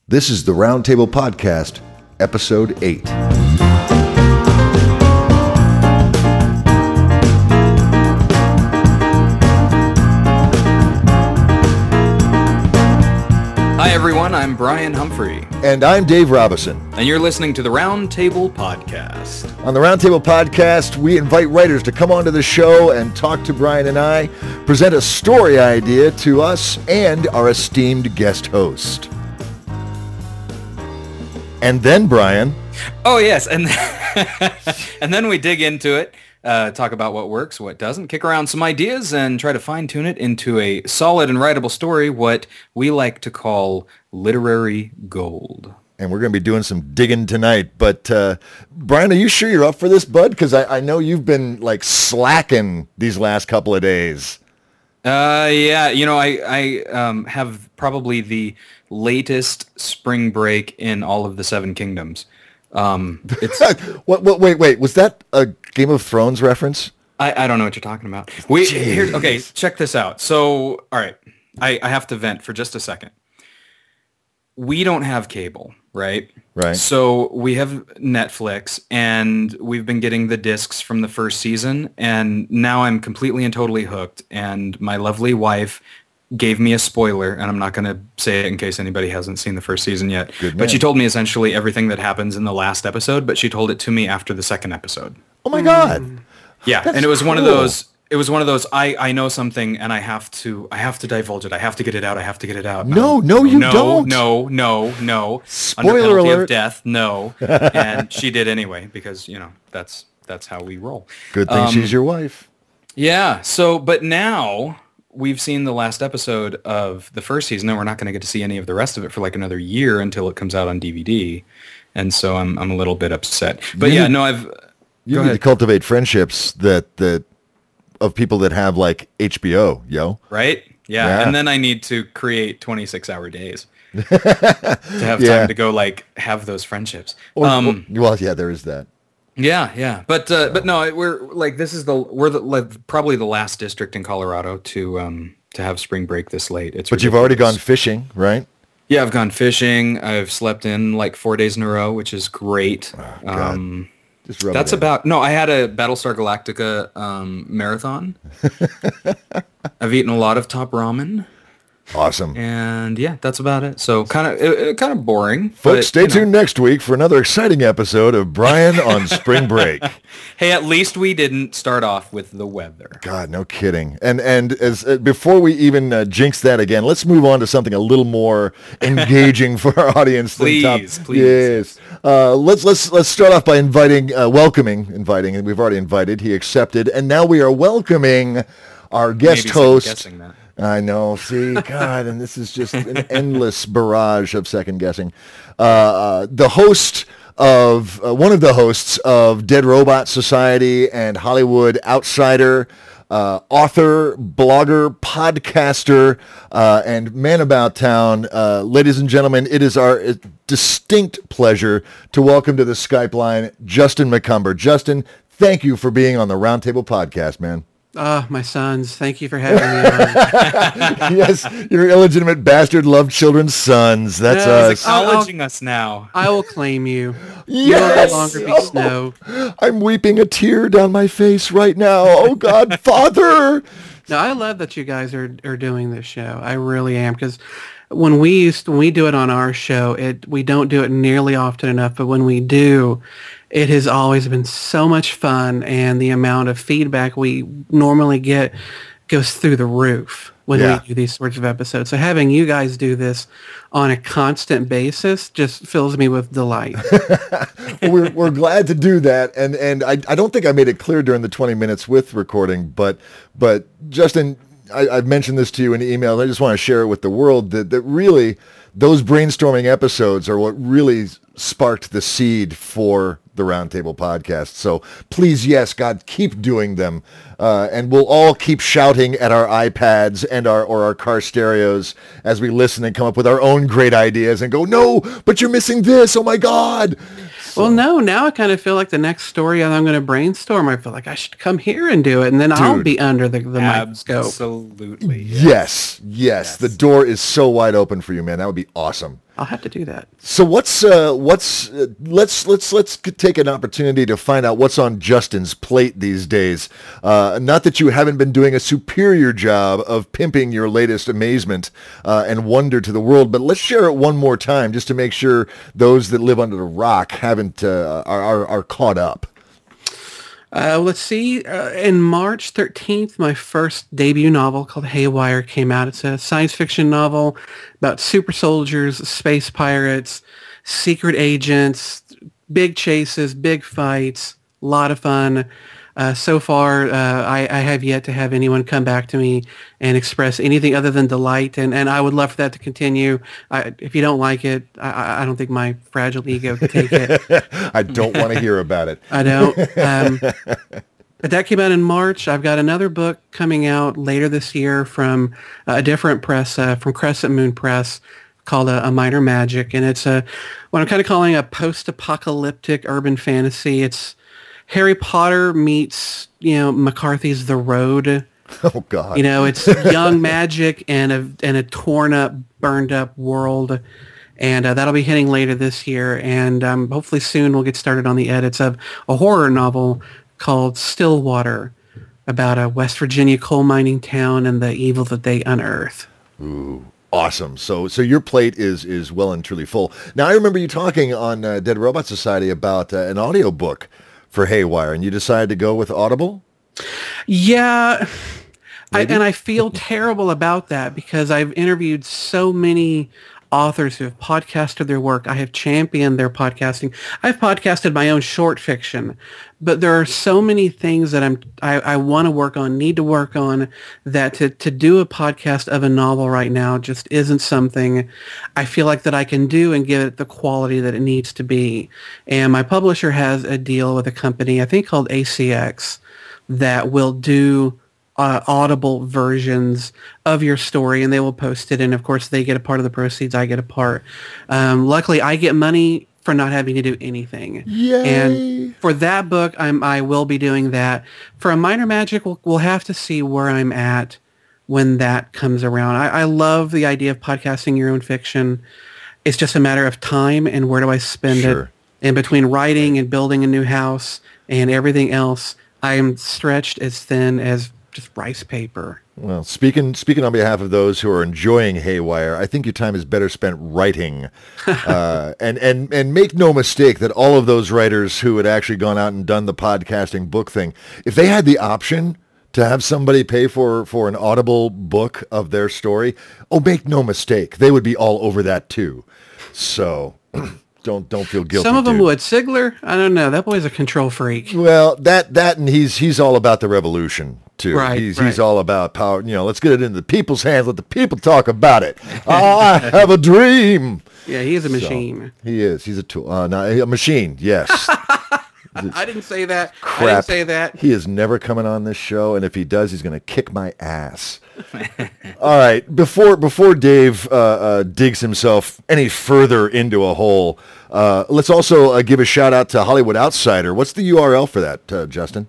This is the Roundtable Podcast, Episode 8. Hi everyone, I'm Brian Humphrey. And I'm Dave Robison. And you're listening to the Roundtable Podcast. On the Roundtable Podcast, we invite writers to come onto the show and talk to Brian and I, present a story idea to us and our esteemed guest host. And then, Brian... Oh, yes, and then we dig into it, talk about what works, what doesn't, kick around some ideas, and try to fine-tune it into a solid and writable story, what we like to call literary gold. And we're going to be doing some digging tonight. But, Brian, are you sure you're up for this, bud? Because I know you've been, slacking these last couple of days. Yeah, I have probably the latest spring break in all of the Seven Kingdoms. It's wait, was that a Game of Thrones reference? I don't know what you're talking about. Okay, check this out. So, all right, I have to vent for just a second. We don't have cable, right? Right. So we have Netflix, and we've been getting the discs from the first season, and now I'm completely and totally hooked, and my lovely wife gave me a spoiler, and I'm not going to say it in case anybody hasn't seen the first season yet. But she told me essentially everything that happens in the last episode, but she told it to me after the second episode. Oh my God. Yeah, That's and it was cool. one of those. It was one of those. I know something, and I have to divulge it. I have to get it out. I have to get it out. No, you don't. No. Spoiler Under penalty alert. of death. No. And she did anyway because that's how we roll. Good thing she's your wife. Yeah. So, but now we've seen the last episode of the first season, and we're not going to get to see any of the rest of it for another year until it comes out on DVD. And so I'm a little bit upset. But You go need to ahead. cultivate friendships that of people that have HBO, yo. Right? Yeah. Yeah. And then I need to create 26-hour days to have time to go have those friendships. Well, yeah, there is that. Yeah. But no, we're probably the last district in Colorado to have spring break this late. But you've already gone fishing, right? Yeah, I've gone fishing. I've slept in 4 days in a row, which is great. God. Just rub That's it in. I had a Battlestar Galactica marathon. I've eaten a lot of top ramen. Awesome. And yeah, that's about it. So kind of boring. Folks, but, stay tuned next week for another exciting episode of Brian on Spring Break. Hey, at least we didn't start off with the weather. God, no kidding. And as before we even jinx that again, let's move on to something a little more engaging for our audience. Please. Yes. Let's start off by welcoming, and we've already invited. He accepted, and now we are welcoming our guest Maybe host. second-guessing that. I know. See, God, and this is just an endless barrage of second guessing. The host of one of the hosts of Dead Robot Society and Hollywood Outsider, author, blogger, podcaster, and man about town. Ladies and gentlemen, it is our distinct pleasure to welcome to the Skype line Justin McCumber. Justin, thank you for being on the Roundtable Podcast, man. My sons, thank you for having me on. Yes, your illegitimate bastard love children's sons. That's He's us. acknowledging us now. I will claim you. Yes! You will no longer be Snow. I'm weeping a tear down my face right now. Oh, God, Father! No, I love that you guys are doing this show. I really am, because when we do it on our show, we don't do it nearly often enough, but when we do, it has always been so much fun, and the amount of feedback we normally get goes through the roof when we do these sorts of episodes. So having you guys do this on a constant basis just fills me with delight. We're glad to do that, and I don't think I made it clear during the 20 minutes with recording, but Justin, I've mentioned this to you in email, and I just want to share it with the world that really those brainstorming episodes are what really sparked the seed for the Roundtable Podcast. So please, yes, God, keep doing them. And we'll all keep shouting at our iPads and our car stereos as we listen and come up with our own great ideas and go, no, but you're missing this. Oh, my God. So. Well, no, now I kind of feel like the next story I'm going to brainstorm, I feel like I should come here and do it, and then I'll be under the microscope. Absolutely. Yes. The door is so wide open for you, man. That would be awesome. I'll have to do that. So let's take an opportunity to find out what's on Justin's plate these days. Not that you haven't been doing a superior job of pimping your latest amazement and wonder to the world, but let's share it one more time just to make sure those that live under the rock haven't are caught up. Let's see. In March 13th, my first debut novel called Haywire came out. It's a science fiction novel about super soldiers, space pirates, secret agents, big chases, big fights, a lot of fun. So far, I have yet to have anyone come back to me and express anything other than delight, and I would love for that to continue. If you don't like it, I don't think my fragile ego can take it. I don't want to hear about it. I don't. But that came out in March. I've got another book coming out later this year from a different press, from Crescent Moon Press, called A Minor Magic, and it's what I'm kind of calling a post-apocalyptic urban fantasy. It's Harry Potter meets, McCarthy's The Road. Oh God! It's young magic and a torn up, burned up world, and that'll be hitting later this year. And hopefully soon we'll get started on the edits of a horror novel called Stillwater, about a West Virginia coal mining town and the evil that they unearth. Ooh. Awesome. So your plate is well and truly full. Now, I remember you talking on Dead Robot Society about an audiobook for Haywire, and you decided to go with Audible? Yeah. I feel terrible about that because I've interviewed so many authors who have podcasted their work. I have championed their podcasting. I've podcasted my own short fiction, but there are so many things that I want to work on, need to work on, that to do a podcast of a novel right now just isn't something I feel like that I can do and give it the quality that it needs to be. And my publisher has a deal with a company, I think called ACX, that will do Audible versions of your story, and they will post it, and of course they get a part of the proceeds, I get a part. Luckily I get money for not having to do anything. Yay. And for that book I will be doing that. For A Minor Magic, we'll have to see where I'm at when that comes around. I love the idea of podcasting your own fiction. It's just a matter of time and where do I spend it. In between writing and building a new house and everything else, I am stretched as thin as just rice paper. Well, speaking on behalf of those who are enjoying Haywire, I think your time is better spent writing. And make no mistake that all of those writers who had actually gone out and done the podcasting book thing, if they had the option to have somebody pay for an Audible book of their story, make no mistake, they would be all over that too. So don't feel guilty. Some of them would. Sigler, I don't know. That boy's a control freak. Well, that and he's all about the revolution too. Right, he's all about power. Let's get it into the people's hands. Let the people talk about it. I have a dream. Yeah, he is a machine. So, he is. He's a tool. A machine. Yes. I didn't say that. Crap. I didn't say that. He is never coming on this show, and if he does, he's going to kick my ass. All right. Before Dave digs himself any further into a hole, let's also give a shout out to Hollywood Outsider. What's the URL for that, Justin?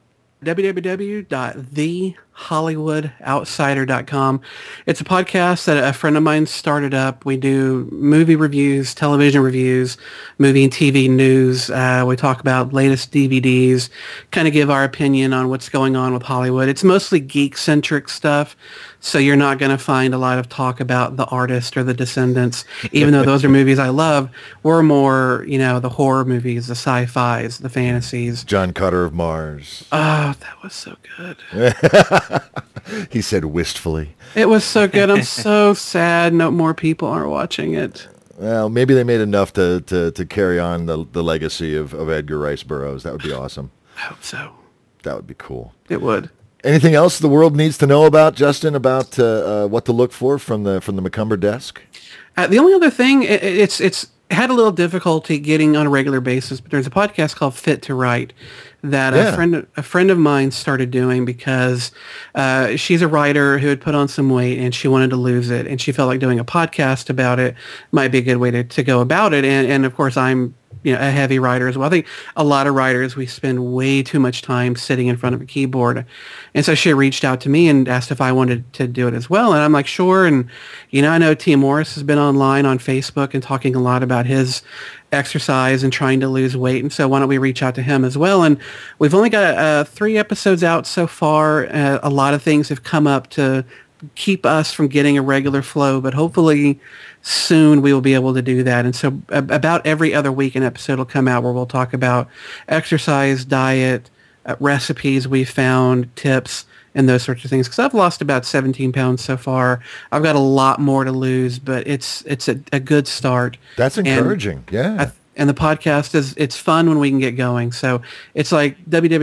www.thehollywoodoutsider.com. It's a podcast that a friend of mine started up. We do movie reviews, television reviews, movie and TV news. We talk about latest DVDs, kind of give our opinion on what's going on with Hollywood. It's mostly geek-centric stuff, so you're not going to find a lot of talk about The Artist or The Descendants, even though those are movies I love. We're more, the horror movies, the sci-fis, the fantasies. John Carter of Mars. Oh, that was so good. He said wistfully. It was so good. I'm so sad no more people aren't watching it. Well, maybe they made enough to carry on the legacy of Edgar Rice Burroughs. That would be awesome. I hope so. That would be cool. It would. Anything else the world needs to know about, Justin, about what to look for from the McCumber desk? The only other thing, it's had a little difficulty getting on a regular basis, but there's a podcast called Fit to Write that a friend of mine started doing because she's a writer who had put on some weight and she wanted to lose it, and she felt like doing a podcast about it might be a good way to go about it. And of course, I'm a heavy writer as well. I think a lot of writers, we spend way too much time sitting in front of a keyboard. And so she reached out to me and asked if I wanted to do it as well. And I'm like, sure. And, I know T. Morris has been online on Facebook and talking a lot about his exercise and trying to lose weight. And so why don't we reach out to him as well? And we've only got 3 episodes out so far. A lot of things have come up to keep us from getting a regular flow, but hopefully soon we will be able to do that. And so about every other week an episode will come out where we'll talk about exercise, diet, recipes we found, tips, and those sorts of things. Because I've lost about 17 pounds so far. I've got a lot more to lose, but it's a good start. That's encouraging. And the podcast it's fun when we can get going. So it's like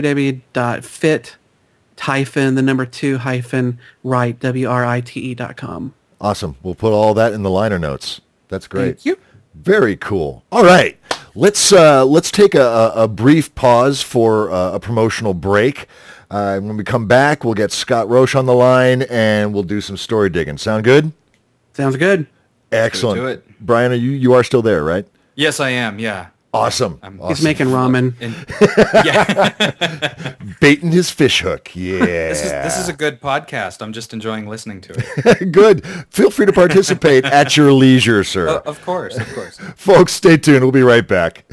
www.fit-2-write.com. Awesome. We'll put all that in the liner notes. That's great. Thank you. Very cool. All right. Let's take a brief pause for a promotional break. When we come back, we'll get Scott Roche on the line, and we'll do some story digging. Sound good? Sounds good. Excellent. Do it. Brian, you are still there, right? Yes, I am. Yeah. Awesome. He's making ramen. Yeah. Baiting his fish hook. Yeah. This is a good podcast. I'm just enjoying listening to it. Good. Feel free to participate at your leisure, sir. Of course. Folks, stay tuned. We'll be right back.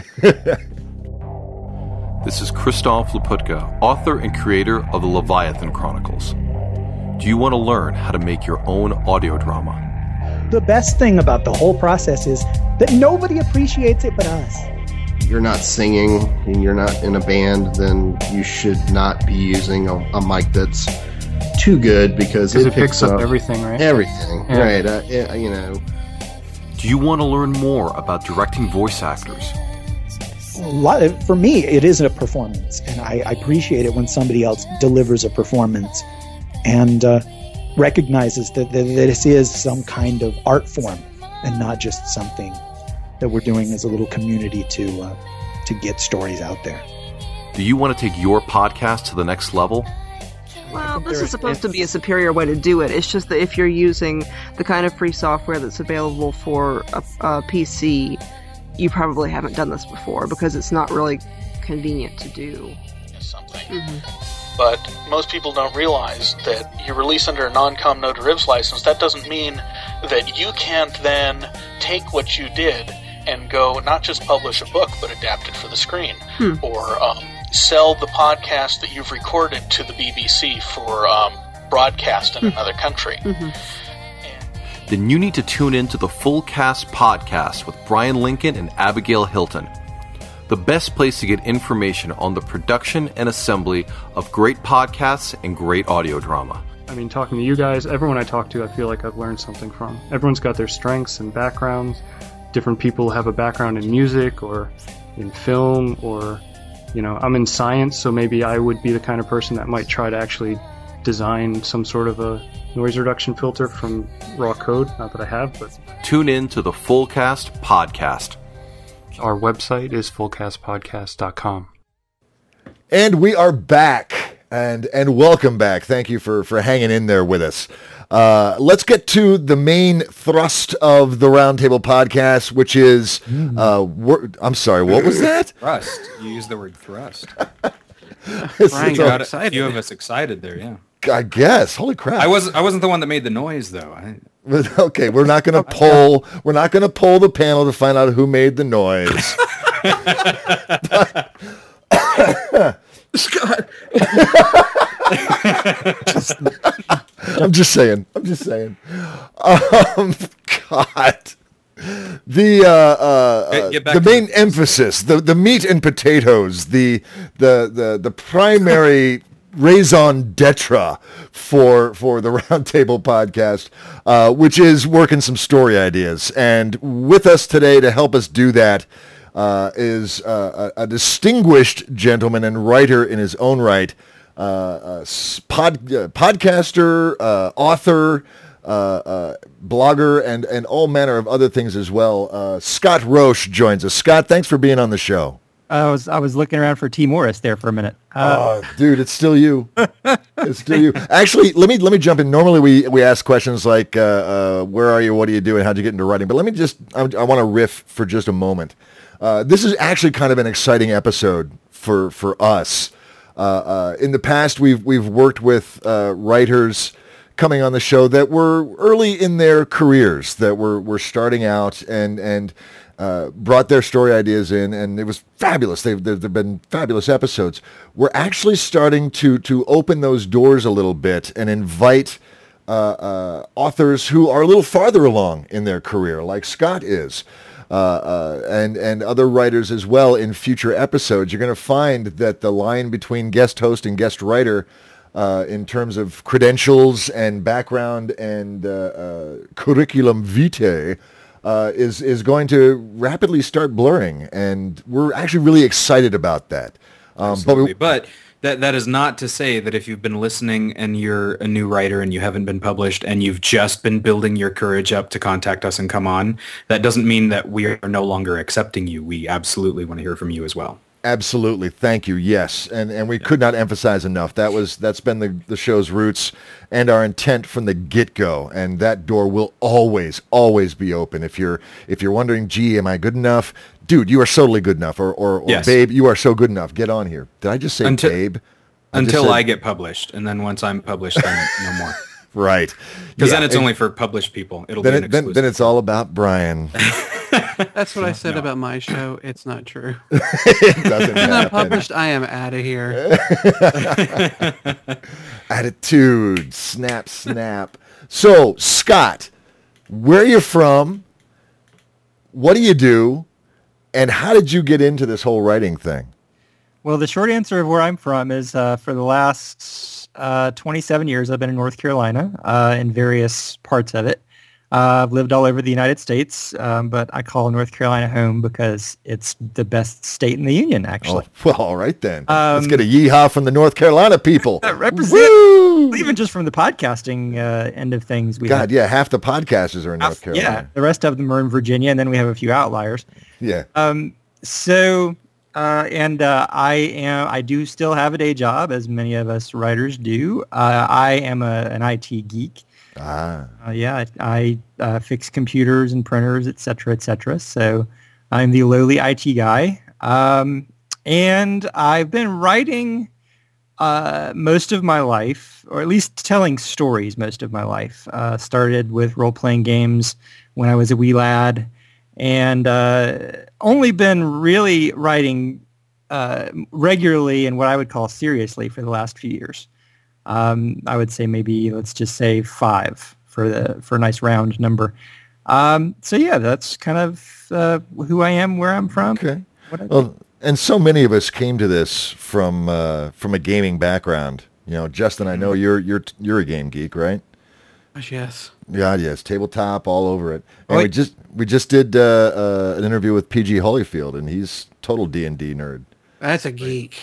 This is Christoph Laputka, author and creator of the Leviathan Chronicles. Do you want to learn how to make your own audio drama? The best thing about the whole process is that nobody appreciates it but us. You're not singing and you're not in a band, then you should not be using a mic that's too good because it picks up everything, right? Everything, yeah. Right. Do you want to learn more about directing voice actors? For me, it is a performance, and I appreciate it when somebody else delivers a performance and recognizes that this is some kind of art form and not just something that we're doing as a little community to get stories out there. Do you want to take your podcast to the next level? Well, this is supposed to be a superior way to do it. It's just that if you're using the kind of free software that's available for a PC, you probably haven't done this before because it's not really convenient to do. Something. But most people don't realize that you release under a non-com no derivs license. That doesn't mean that you can't then take what you did and go not just publish a book, but adapt it for the screen. Or sell the podcast that you've recorded to the BBC for broadcast in another country. Then you need to tune in to the Full Cast Podcast with Brian Lincoln and Abigail Hilton. The best place to get information on the production and assembly of great podcasts and great audio drama. I mean, talking to you guys, everyone I talk to, I feel like I've learned something from. Everyone's got their strengths and backgrounds. Different people have a background in music or in film or, I'm in science, so maybe I would be the kind of person that might try to actually design some sort of a noise reduction filter from raw code. Not that I have, but... Tune in to the Full Cast Podcast. Our website is fullcastpodcast.com. And we are back, and welcome back. Thank you for hanging in there with us. Let's get to the main thrust of the Roundtable Podcast, which is... I'm sorry, what was that? Thrust. You used the word thrust. Brian got a few of us excited there, yeah. I guess. Holy crap! I wasn't the one that made the noise, though. Okay, we're not going to poll. We're not going to poll the panel to find out who made the noise. Scott. I'm just saying. God. The main emphasis, the meat and potatoes, the primary raison d'etre for the Roundtable Podcast, which is working some story ideas. And with us today to help us do that is a distinguished gentleman and writer in his own right, podcaster, author, blogger, and all manner of other things as well. Scott Roche joins us. Scott, thanks for being on the show. I was looking around for T. Morris there for a minute. Dude, it's still you. It's still you. Actually, let me jump in. Normally we ask questions like, where are you? What do you do? And how'd you get into writing? But let me I want to riff for just a moment. This is actually kind of an exciting episode for us. In the past, we've worked with writers coming on the show that were early in their careers, that were starting out and brought their story ideas in, and it was fabulous. They've been fabulous episodes. We're actually starting to open those doors a little bit and invite authors who are a little farther along in their career, like Scott is. And other writers as well in future episodes. You're going to find that the line between guest host and guest writer in terms of credentials and background and curriculum vitae is going to rapidly start blurring. And we're actually really excited about that. Absolutely. But that is not to say that if you've been listening and you're a new writer and you haven't been published and you've just been building your courage up to contact us and come on, that doesn't mean that we are no longer accepting you. We absolutely want to hear from you as well. Absolutely. Thank you. Yes. And we could not emphasize enough. That's been the show's roots and our intent from the get-go. And that door will always be open. If you're wondering, gee, am I good enough? Dude, you are totally good enough. Or yes. Babe, you are so good enough. Get on here. Did I just say babe? I get published. And then once I'm published, then no more. Right. Because then it's only for published people. It'll be an exclusive. Then it's all about Brian. That's what I said about my show. It's not true. It doesn't happen. I'm not published. I am out of here. Attitude. Snap. So, Scott, where are you from? What do you do? And how did you get into this whole writing thing? Well, the short answer of where I'm from is for the last 27 years, I've been in North Carolina in various parts of it. I've lived all over the United States, but I call North Carolina home because it's the best state in the union, actually. Oh, well, all right then. Let's get a yeehaw from the North Carolina people. Represent, even just from the podcasting end of things. Half the podcasters are in North Carolina. Yeah, the rest of them are in Virginia, and then we have a few outliers. Yeah. I do still have a day job, as many of us writers do. I am an IT geek. I fix computers and printers, et cetera. So I'm the lowly IT guy. And I've been writing most of my life, or at least telling stories most of my life. Started with role-playing games when I was a wee lad, and only been really writing regularly and what I would call seriously for the last few years. I would say maybe, let's just say 5 for a nice round number. So yeah, that's kind of who I am, where I'm from. Okay. Well, and so many of us came to this from a gaming background. You know, Justin, I know you're a game geek, right? Yes. God, yes. Tabletop all over it. And we just did an interview with PG Holyfield, and he's total D&D nerd. That's a geek.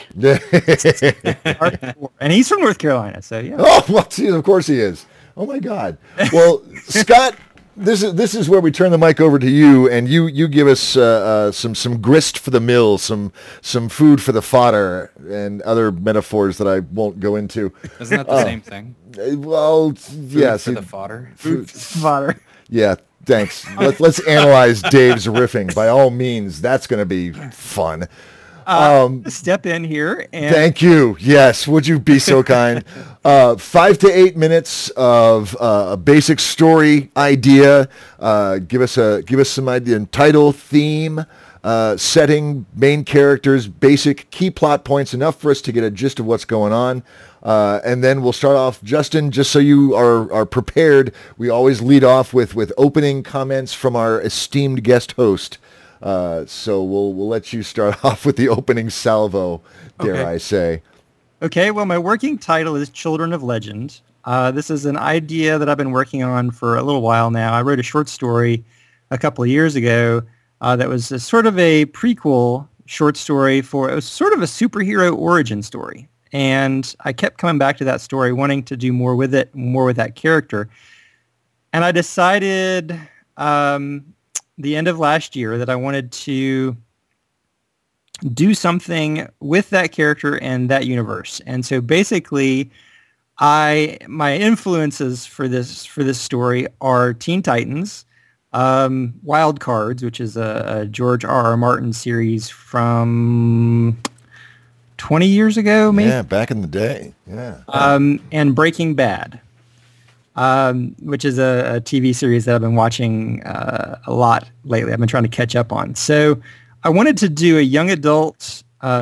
And he's from North Carolina, so yeah. Oh, well, geez, of course he is. Oh my God. Well, Scott, this is where we turn the mic over to you, and you give us some grist for the mill, some food for the fodder, and other metaphors that I won't go into. Isn't that the same thing? Well, yes. Food for the fodder. Food fodder. Yeah. Thanks. Let's analyze Dave's riffing. By all means, that's going to be fun. Step in here. And thank you. Yes. Would you be so kind? 5 to 8 minutes of a basic story idea. Give us some idea. Title, theme, setting, main characters, basic key plot points, enough for us to get a gist of what's going on. And then we'll start off, Justin, just so you are prepared. We always lead off with opening comments from our esteemed guest host. So we'll let you start off with the opening salvo, dare I say. Okay, well, my working title is Children of Legend. This is an idea that I've been working on for a little while now. I wrote a short story a couple of years ago that was a sort of a prequel short story it was sort of a superhero origin story. And I kept coming back to that story, wanting to do more with it, more with that character. And I decided the end of last year that I wanted to do something with that character and that universe. And so basically, my influences for this story are Teen Titans, Wild Cards, which is a George R.R. Martin series from 20 years ago, maybe? Yeah, back in the day. Yeah. And Breaking Bad, which is a TV series that I've been watching a lot lately. I've been trying to catch up on. So I wanted to do a young adult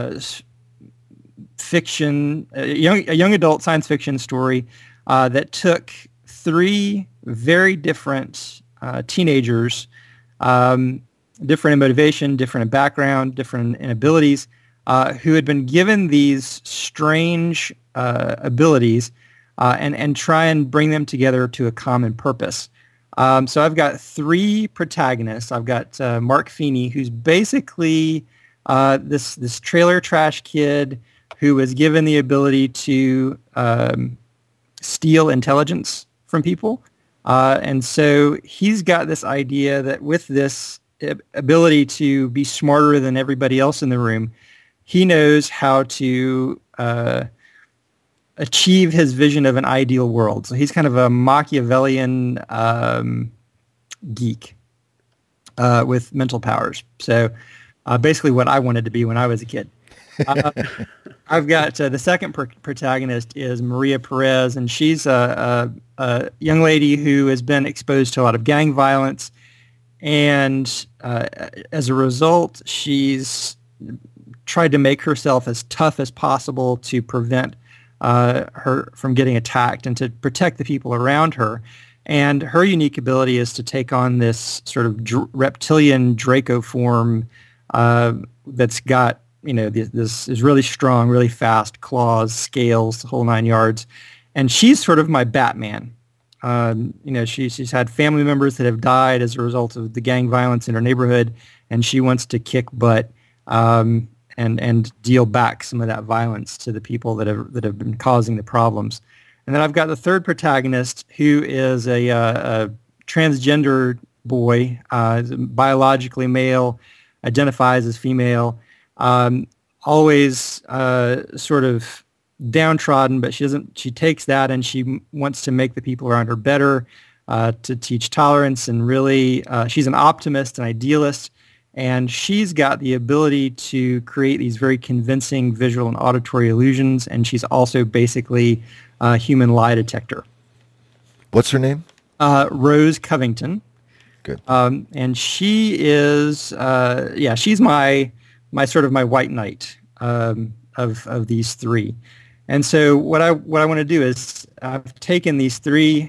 fiction, a young adult science fiction story that took three very different teenagers, different in motivation, different in background, different in abilities, who had been given these strange abilities and try and bring them together to a common purpose. So I've got three protagonists. I've got Mark Feeney, who's basically this trailer trash kid who was given the ability to steal intelligence from people. And so he's got this idea that with this ability to be smarter than everybody else in the room, he knows how to achieve his vision of an ideal world. So he's kind of a Machiavellian geek with mental powers. So basically what I wanted to be when I was a kid. I've got the second protagonist is Maria Perez, and she's a young lady who has been exposed to a lot of gang violence. And as a result, she's tried to make herself as tough as possible to prevent her from getting attacked and to protect the people around her. And her unique ability is to take on this sort of reptilian Draco form that's got, this is really strong, really fast, claws, scales, the whole 9 yards. And she's sort of my Batman. She's had family members that have died as a result of the gang violence in her neighborhood, and she wants to kick butt and deal back some of that violence to the people that have been causing the problems. And then I've got the third protagonist, who is a transgender boy, biologically male, identifies as female, always sort of downtrodden, but she takes that and she wants to make the people around her better, to teach tolerance, and really she's an optimist, an idealist, and she's got the ability to create these very convincing visual and auditory illusions, and she's also basically a human lie detector. What's her name? Rose Covington. Good. And she is, she's my sort of my white knight of these three. And so what I want to do is I've taken these three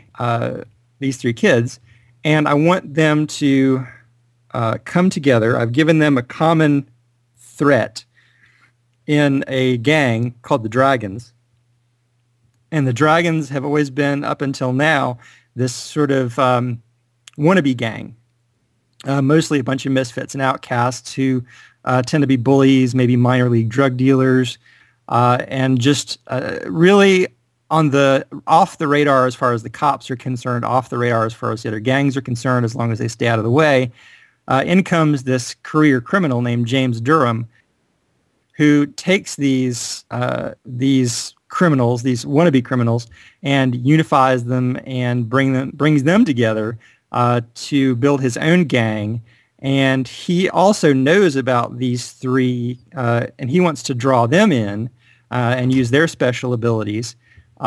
kids, and I want them to come together. I've given them a common threat in a gang called the Dragons. And the Dragons have always been, up until now, this sort of wannabe gang, mostly a bunch of misfits and outcasts who tend to be bullies, maybe minor league drug dealers, and just really on the off the radar as far as the cops are concerned, off the radar as far as the other gangs are concerned, as long as they stay out of the way. In comes this career criminal named James Durham, who takes these criminals, these wannabe criminals, and unifies them and brings them together to build his own gang. And he also knows about these three, and he wants to draw them in and use their special abilities.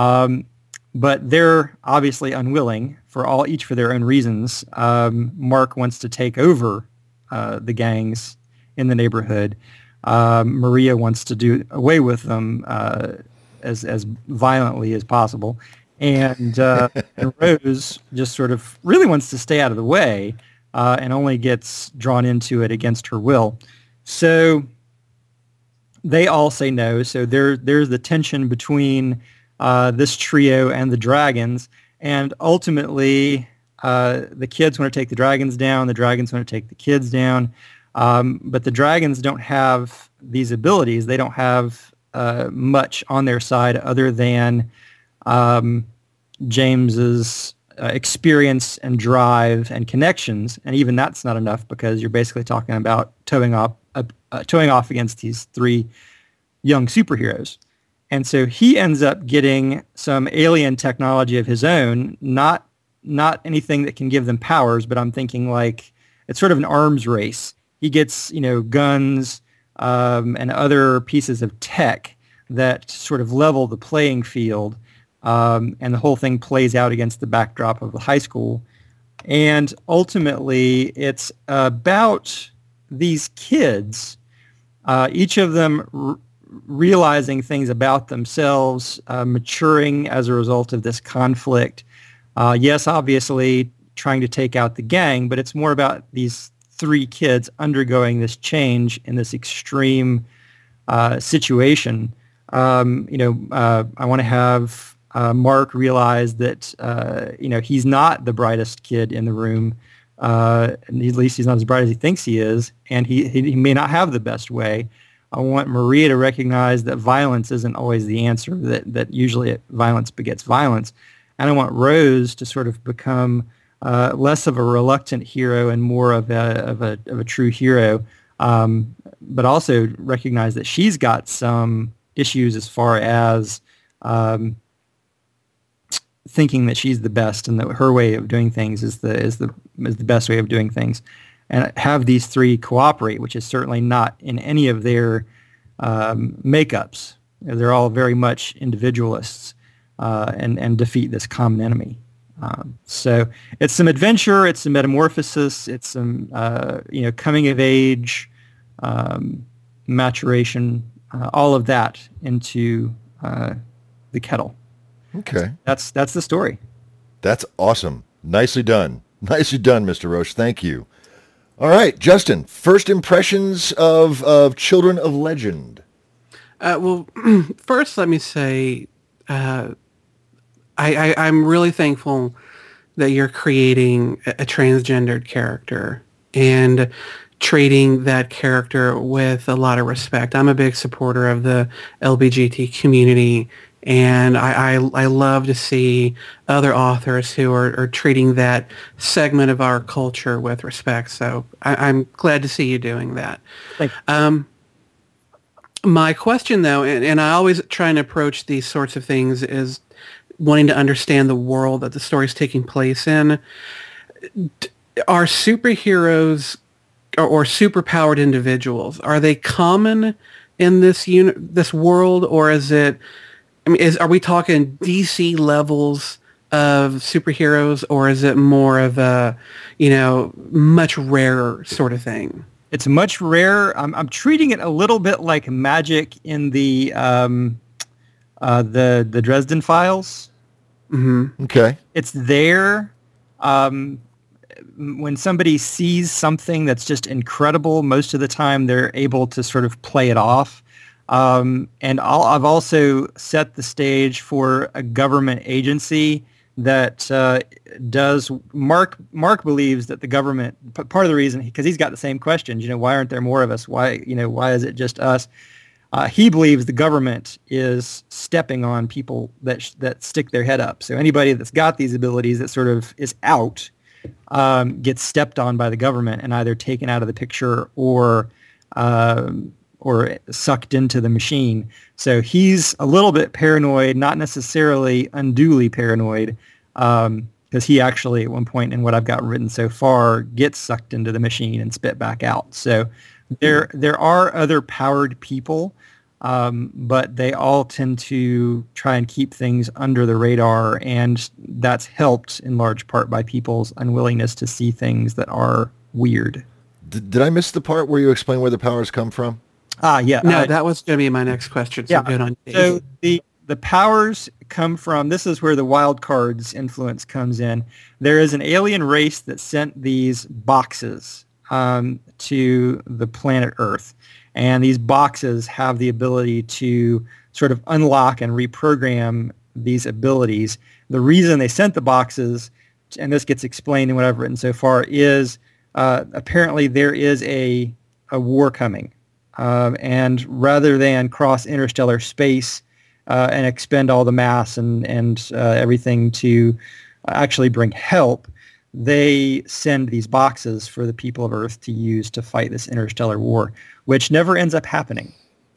But they're obviously unwilling, each for their own reasons. Mark wants to take over the gangs in the neighborhood. Maria wants to do away with them as violently as possible. And Rose just sort of really wants to stay out of the way and only gets drawn into it against her will. So they all say no. So there's the tension between this trio and the Dragons. And ultimately, the kids want to take the Dragons down. The Dragons want to take the kids down. But the Dragons don't have these abilities. They don't have much on their side other than James's experience and drive and connections. And even that's not enough, because you're basically talking about towing up toeing off against these 3 young superheroes. And so he ends up getting some alien technology of his own, not anything that can give them powers, but I'm thinking like it's sort of an arms race. He gets, guns and other pieces of tech that sort of level the playing field, and the whole thing plays out against the backdrop of the high school. And ultimately, it's about these kids, each of them realizing things about themselves, maturing as a result of this conflict. Yes, obviously trying to take out the gang, but it's more about these 3 kids undergoing this change in this extreme situation. I want to have Mark realize that, he's not the brightest kid in the room. At least he's not as bright as he thinks he is, and he may not have the best way. I want Maria to recognize that violence isn't always the answer, that usually violence begets violence. And I want Rose to sort of become less of a reluctant hero and more of a true hero, but also recognize that she's got some issues as far as thinking that she's the best and that her way of doing things is the best way of doing things, and have these 3 cooperate, which is certainly not in any of their makeups. They're all very much individualists, and defeat this common enemy. So it's some adventure, it's some metamorphosis, it's some coming of age, maturation, all of that into the kettle. Okay. That's the story. That's awesome. Nicely done. Nicely done, Mr. Roche. Thank you. All right, Justin, first impressions of Children of Legend. Well, first let me say I'm really thankful that you're creating a transgendered character and treating that character with a lot of respect. I'm a big supporter of the LGBT community, and I love to see other authors who are treating that segment of our culture with respect. So I'm glad to see you doing that. Thank you. My question, though, and I always try and approach these sorts of things is wanting to understand the world that the story is taking place in. Are superheroes or superpowered individuals, are they common in this world, or is it? I mean, are we talking DC levels of superheroes, or is it more of a, much rarer sort of thing? It's much rarer. I'm treating it a little bit like magic in the Dresden Files. Mm-hmm. Okay. It's there. When somebody sees something that's just incredible, most of the time they're able to sort of play it off. And I've also set the stage for a government agency that does. Mark believes that the government, part of the reason, because he's got the same questions, why aren't there more of us? Why is it just us? He believes the government is stepping on people that stick their head up. So anybody that's got these abilities that sort of is out gets stepped on by the government and either taken out of the picture or sucked into the machine. So he's a little bit paranoid, not necessarily unduly paranoid, because he actually at one point in what I've got written so far gets sucked into the machine and spit back out. So there are other powered people, but they all tend to try and keep things under the radar, and that's helped in large part by people's unwillingness to see things that are weird. Did I miss the part where you explain where the powers come from? Yeah. No, that was going to be my next question. So good on you. So the powers come from, this is where the wild cards influence comes in. There is an alien race that sent these boxes to the planet Earth. And these boxes have the ability to sort of unlock and reprogram these abilities. The reason they sent the boxes, and this gets explained in what I've written so far, is apparently there is a war coming. And rather than cross interstellar space and expend all the mass and everything to actually bring help, they send these boxes for the people of Earth to use to fight this interstellar war, which never ends up happening.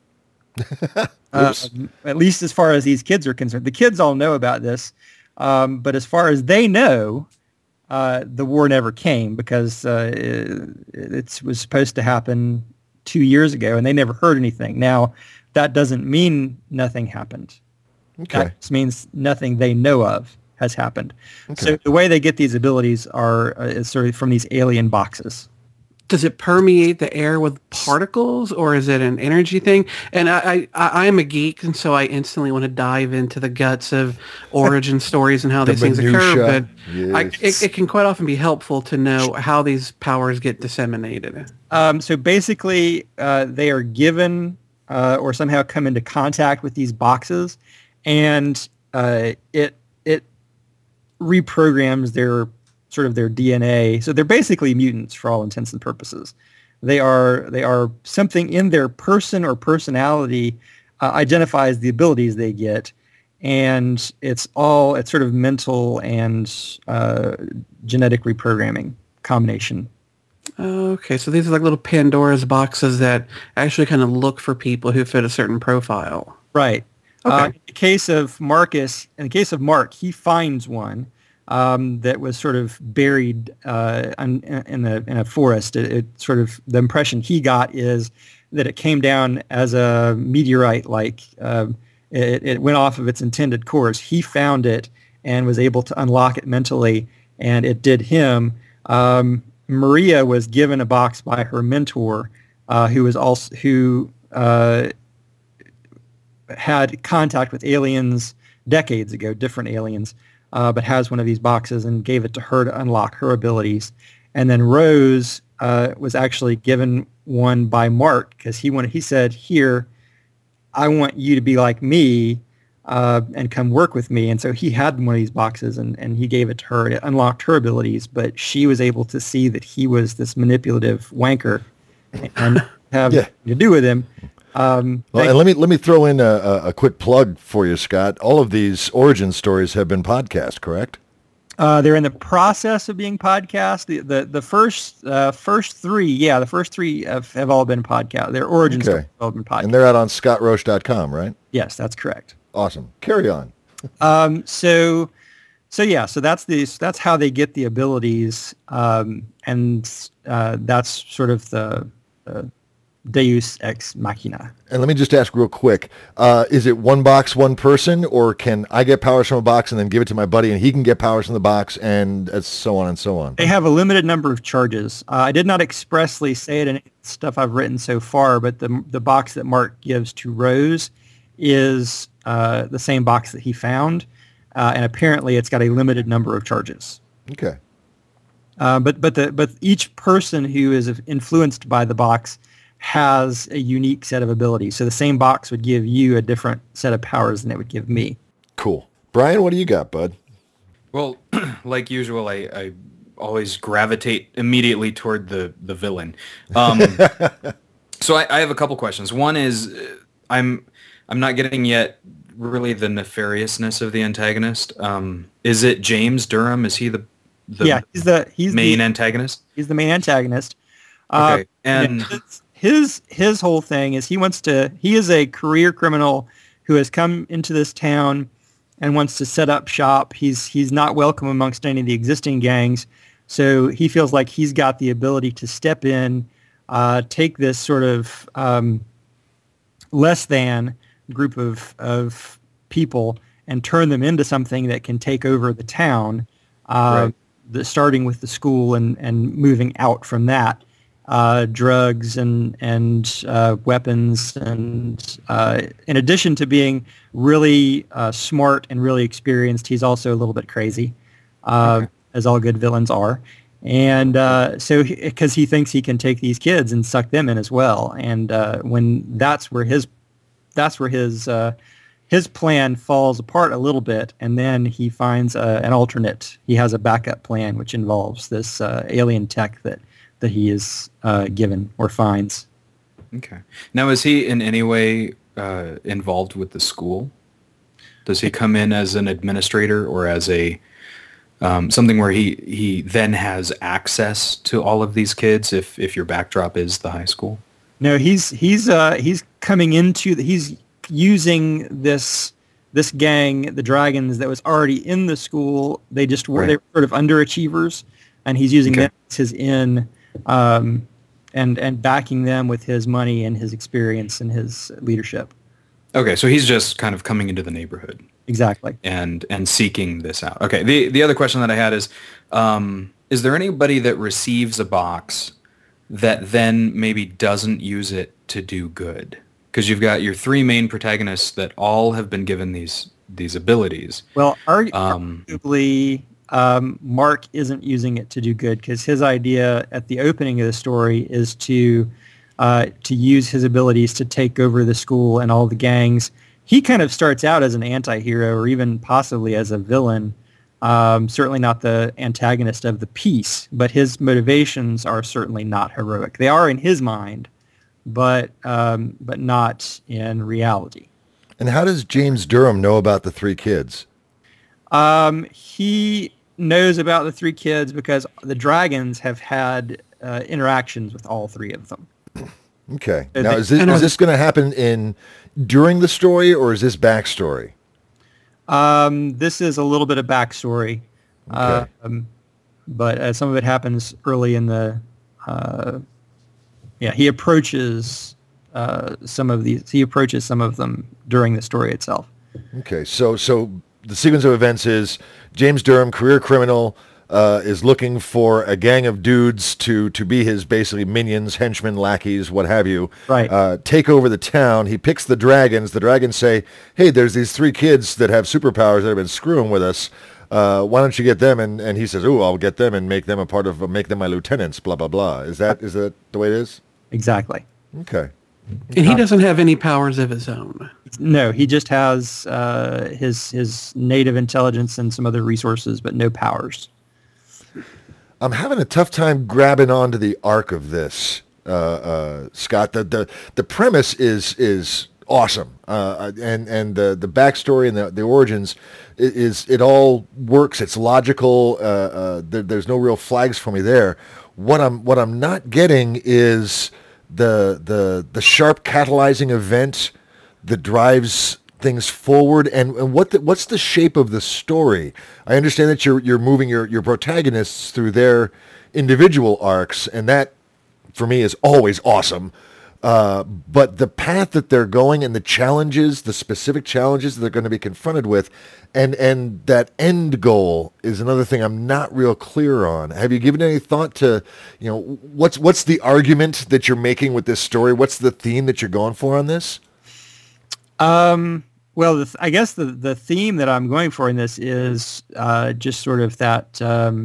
At least as far as these kids are concerned. The kids all know about this, but as far as they know, the war never came because it was supposed to happen 2 years ago, and they never heard anything. Now, that doesn't mean nothing happened. Okay. That just means nothing they know of has happened. Okay. So the way they get these abilities is sort of from these alien boxes. Does it permeate the air with particles, or is it an energy thing? And I'm a geek, and so I instantly want to dive into the guts of origin stories and how these things occur. But yes. it can quite often be helpful to know how these powers get disseminated. So basically, they are given or somehow come into contact with these boxes, and it reprograms their DNA. So they're basically mutants for all intents and purposes. They are something in their person or personality identifies the abilities they get, and it's sort of mental and genetic reprogramming combination. Okay, so these are like little Pandora's boxes that actually kind of look for people who fit a certain profile. Right. Okay. In the case of Mark, he finds one that was sort of buried in a forest. It sort of, the impression he got is that it came down as a meteorite, like it went off of its intended course. He found it and was able to unlock it mentally, and it did him. Maria was given a box by her mentor, who had contact with aliens decades ago, different aliens, but has one of these boxes and gave it to her to unlock her abilities. And then Rose was actually given one by Mark because he said, "Here, I want you to be like me and come work with me." And so he had one of these boxes and he gave it to her. It unlocked her abilities, but she was able to see that he was this manipulative wanker and have nothing to do with him. And let me throw in a quick plug for you, Scott. All of these origin stories have been podcast, correct? They're in the process of being podcast. The first three have all been podcast. Their origin stories have all been podcast. And they're out on scottroche.com, right? Yes, that's correct. Awesome. Carry on. So that's how they get the abilities, and that's sort of the Deus ex machina. And let me just ask real quick, is it one box, one person, or can I get powers from a box and then give it to my buddy and he can get powers from the box, and so on and so on? They have a limited number of charges. I did not expressly say it in stuff I've written so far, but the box that Mark gives to Rose is the same box that he found, and apparently it's got a limited number of charges. Okay. But each person who is influenced by the box has a unique set of abilities. So the same box would give you a different set of powers than it would give me. Cool. Brian, what do you got, bud? Well, like usual, I always gravitate immediately toward the villain. So I have a couple questions. One is I'm not getting yet really the nefariousness of the antagonist. Is it James Durham? Is he the he's main antagonist? He's the main antagonist. Okay. And his whole thing is he is a career criminal who has come into this town and wants to set up shop. He's not welcome amongst any of the existing gangs, so he feels like he's got the ability to step in, take this sort of less than group of people and turn them into something that can take over the town, right. Starting with the school and moving out from that. Drugs and weapons, and in addition to being really smart and really experienced, he's also a little bit crazy, as all good villains are. And so because he thinks he can take these kids and suck them in as well, and when that's where his plan falls apart a little bit, and then he finds an alternate. He has a backup plan which involves this alien tech that he is given or finds. Okay. Now, is he in any way involved with the school? Does he come in as an administrator or as a something where he then has access to all of these kids if your backdrop is the high school? No, he's coming into he's using this gang, the Dragons, that was already in the school. They just were they were sort of underachievers, and he's using them as his in, and backing them with his money and his experience and his leadership. Okay, so he's just kind of coming into the neighborhood. Exactly. And seeking this out. Okay, the other question that I had is there anybody that receives a box that then maybe doesn't use it to do good? Because you've got your three main protagonists that all have been given these use. Well, arguably, Mark isn't using it to do good because his idea at the opening of the story is to use his abilities to take over the school and all the gangs. He kind of starts out as an anti-hero or even possibly as a villain, certainly not the antagonist of the piece, but his motivations are certainly not heroic. They are in his mind, but not in reality. And how does James Durham know about the three kids? He knows about the three kids because the Dragons have had interactions with all three of them. Okay. Now, is this going to happen during the story, or is this backstory? This is a little bit of backstory, okay. But some of it happens early in the. He approaches some of these. He approaches some of them during the story itself. Okay, so the sequence of events is James Durham, career criminal, is looking for a gang of dudes to be his basically minions, henchmen, lackeys, what have you. Right. Take over the town. He picks the Dragons. The Dragons say, "Hey, there's these three kids that have superpowers that have been screwing with us. Why don't you get them?" And he says, "Ooh, I'll get them and make them make them my lieutenants." Blah blah blah. Is that the way it is? Exactly. Okay. And he doesn't have any powers of his own. No, he just has his native intelligence and some other resources, but no powers. I'm having a tough time grabbing onto the arc of this, Scott. The premise is awesome, and the backstory and the origins it all works. It's logical. There's no real flags for me there. What I'm not getting is the sharp catalyzing event that drives things forward, and what's the shape of the story? I understand that you're moving your protagonists through their individual arcs, and that for me is always awesome. But the path that they're going and the challenges, the specific challenges that they're going to be confronted with, and that end goal is another thing I'm not real clear on. Have you given any thought to, what's the argument that you're making with this story? What's the theme that you're going for on this? Well, I guess the theme that I'm going for in this is just sort of that the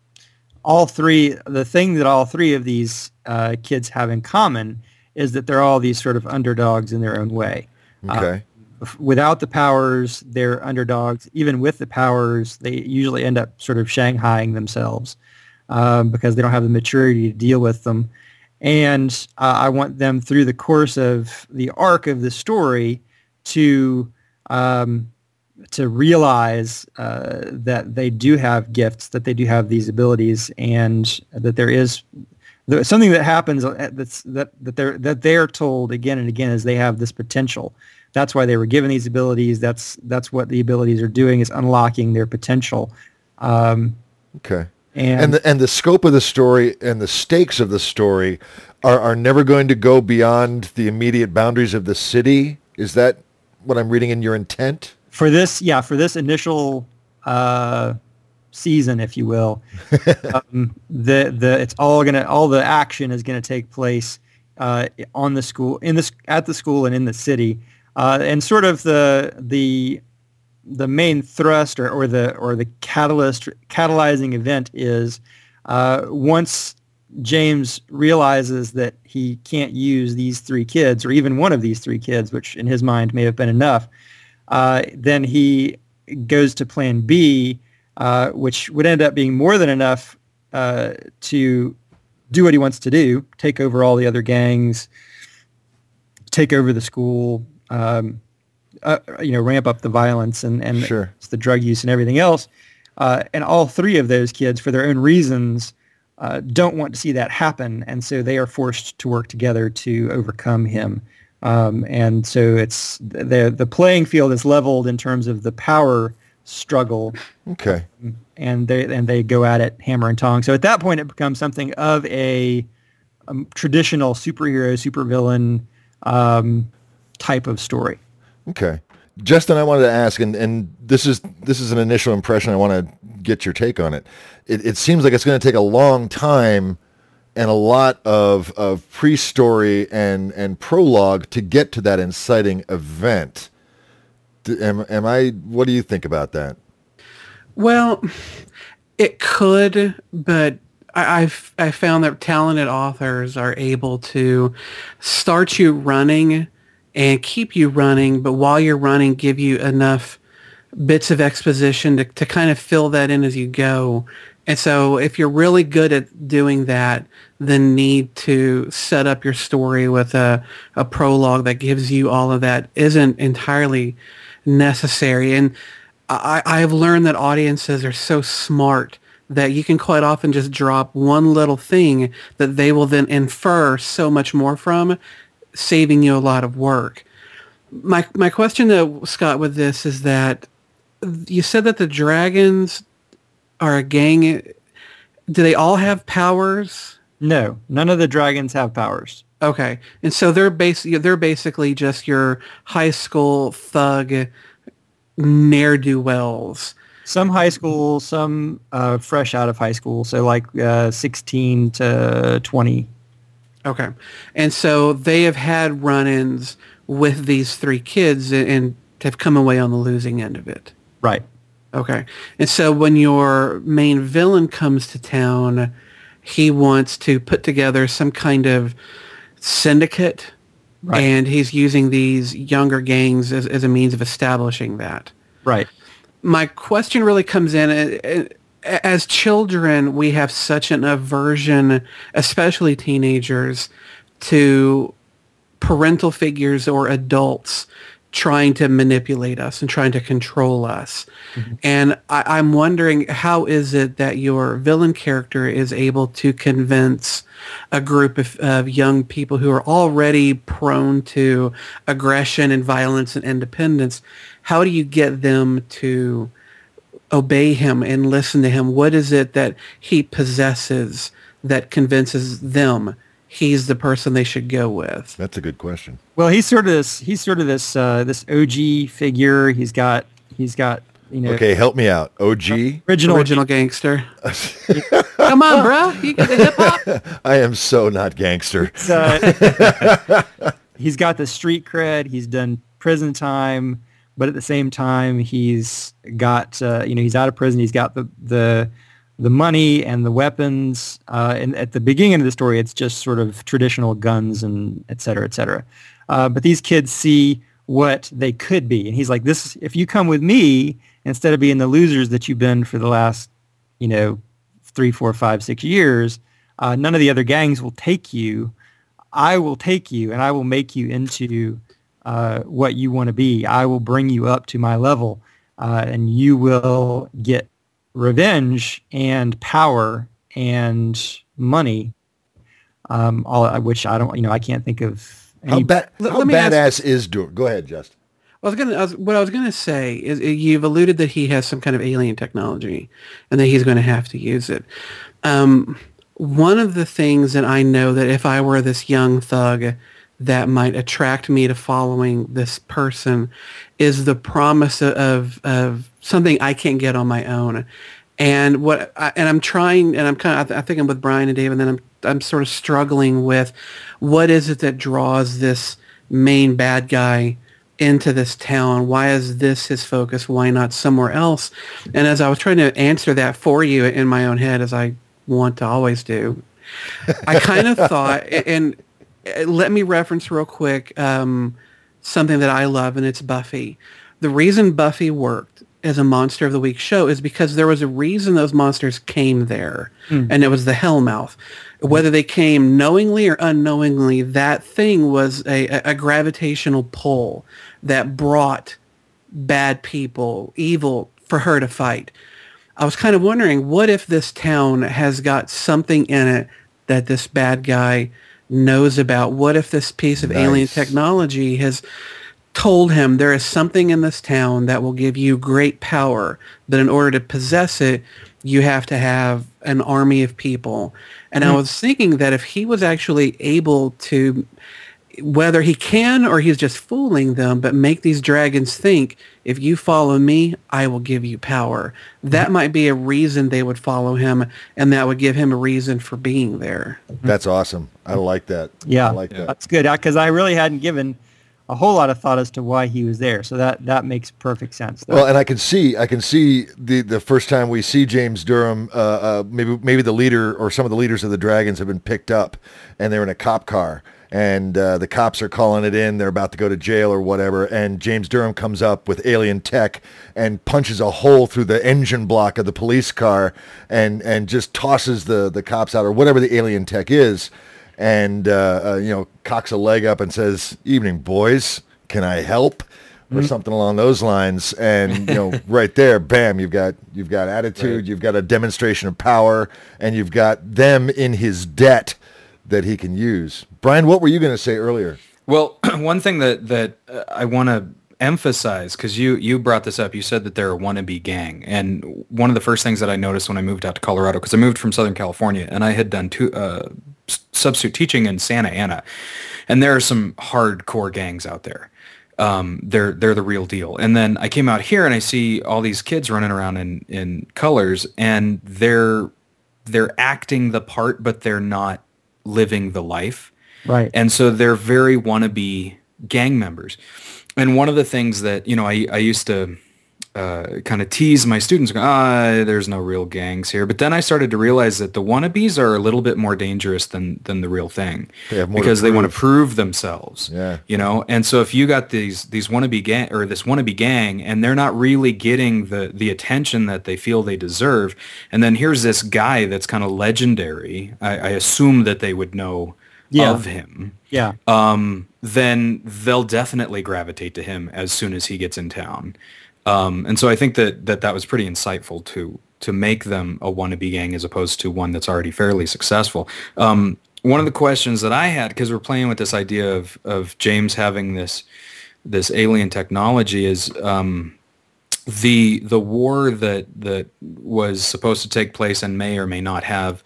thing that all three of these kids have in common is that they're all these sort of underdogs in their own way. Okay. Without the powers, they're underdogs. Even with the powers, they usually end up sort of shanghaiing themselves because they don't have the maturity to deal with them. And I want them through the course of the arc of the story to realize that they do have gifts, that they do have these abilities, and that there is something that happens that they're told again and again is they have this potential. That's why they were given these abilities. That's what the abilities are doing, is unlocking their potential. Okay. And the scope of the story and the stakes of the story are never going to go beyond the immediate boundaries of the city. Is that what I'm reading in your intent? For this initial season, if you will, it's all the action is gonna take place on the school, at the school and in the city, and sort of the main thrust or the catalyzing event is once James realizes that he can't use these three kids, or even one of these three kids, which in his mind may have been enough, then he goes to plan B, which would end up being more than enough to do what he wants to do, take over all the other gangs, take over the school, ramp up the violence and sure. the drug use and everything else. And all three of those kids, for their own reasons, don't want to see that happen, and so they are forced to work together to overcome him. And so it's the playing field is leveled in terms of the power struggle. Okay. And they go at it hammer and tong. So at that point, it becomes something of a traditional superhero, supervillain type of story. Okay. Justin, I wanted to ask, and this is an initial impression. I want to get your take on it. It seems like it's going to take a long time and a lot of pre-story and prologue to get to that inciting event. What do you think about that? Well, it could, but I found that talented authors are able to start you running and keep you running, but while you're running, give you enough bits of exposition to kind of fill that in as you go. And so if you're really good at doing that, then need to set up your story with a prologue that gives you all of that isn't entirely necessary. And I've learned that audiences are so smart that you can quite often just drop one little thing that they will then infer so much more from, saving you a lot of work. My question, though, Scott, with this is that you said that the dragons are a gang. Do they all have powers? No, none of the dragons have powers. Okay, and so they're basically just your high school thug ne'er-do-wells. Some high school, some fresh out of high school, so like 16 to 20. Okay, and so they have had run-ins with these three kids and have come away on the losing end of it. Right. Okay, and so when your main villain comes to town, he wants to put together some kind of syndicate, right, and he's using these younger gangs as a means of establishing that. Right. My question really comes in, as children, we have such an aversion, especially teenagers, to parental figures or adults trying to manipulate us and trying to control us. Mm-hmm. And I'm wondering, how is it that your villain character is able to convince a group of young people who are already prone to aggression and violence and independence? How do you get them to obey him and listen to him? What is it that he possesses that convinces them he's the person they should go with? That's a good question. Well, he's sort of this OG figure. He's got Okay, help me out. OG? Original gangster. Come on, bro. You got the hip hop. I am so not gangster. He's got the street cred. He's done prison time, but at the same time, he's got he's out of prison. He's got the money and the weapons. And at the beginning of the story, it's just sort of traditional guns and et cetera, et cetera. But these kids see what they could be. And he's like, if you come with me, instead of being the losers that you've been for the last, 3, 4, 5, 6 years, none of the other gangs will take you. I will take you and I will make you into what you want to be. I will bring you up to my level and you will get revenge and power and money, which I don't, I can't think of. How badass is Dur? Go ahead, Justin. What I was gonna say is, you've alluded that he has some kind of alien technology, and that he's going to have to use it. One of the things that I know that if I were this young thug, that might attract me to following this person, is the promise of something I can't get on my own. And I'm trying, and I think I'm with Brian and Dave, and then I'm sort of struggling with what is it that draws this main bad guy into this town? Why is this his focus? Why not somewhere else? And as I was trying to answer that for you in my own head, as I want to always do, I kind of thought, and let me reference real quick something that I love, and it's Buffy. The reason Buffy worked as a Monster of the Week show is because there was a reason those monsters came there, and it was the Hellmouth. Whether they came knowingly or unknowingly, that thing was a gravitational pull that brought bad people, evil, for her to fight. I was kind of wondering, what if this town has got something in it that this bad guy knows about? What if this piece of alien technology has told him there is something in this town that will give you great power, but in order to possess it, you have to have an army of people. And I was thinking that if he was actually able to, whether he can or he's just fooling them, but make these dragons think, if you follow me, I will give you power. That might be a reason they would follow him, and that would give him a reason for being there. That's awesome. I like that. Yeah, I like that. That's good, because I really hadn't given a whole lot of thought as to why he was there. So that makes perfect sense. Well, and I can see the first time we see James Durham, maybe the leader or some of the leaders of the Dragons have been picked up, and they're in a cop car, and the cops are calling it in. They're about to go to jail or whatever, and James Durham comes up with alien tech and punches a hole through the engine block of the police car, and just tosses the cops out, or whatever the alien tech is. And, cocks a leg up and says, "Evening, boys. Can I help?" Or something along those lines. And, right there, bam, you've got attitude, right. You've got a demonstration of power, and you've got them in his debt that he can use. Brian, what were you going to say earlier? Well, one thing that I want to emphasize, because you brought this up, you said that they're a wannabe gang, and one of the first things that I noticed when I moved out to Colorado, because I moved from Southern California, and I had done substitute teaching in Santa Ana, and there are some hardcore gangs out there. They're the real deal. And then I came out here and I see all these kids running around in colors, and they're acting the part, but they're not living the life. Right. And so they're very wannabe gang members. And one of the things that, I used to kind of tease my students, there's no real gangs here. But then I started to realize that the wannabes are a little bit more dangerous than the real thing, because they want to prove themselves. Yeah. And so if you got these wannabe gang, or this wannabe gang, and they're not really getting the attention that they feel they deserve, and then here's this guy that's kind of legendary, I assume that they would know of him. Yeah. Then they'll definitely gravitate to him as soon as he gets in town. And so I think that was pretty insightful to make them a wannabe gang as opposed to one that's already fairly successful. One of the questions that I had, because we're playing with this idea of James having this alien technology, is the war that was supposed to take place and may or may not have,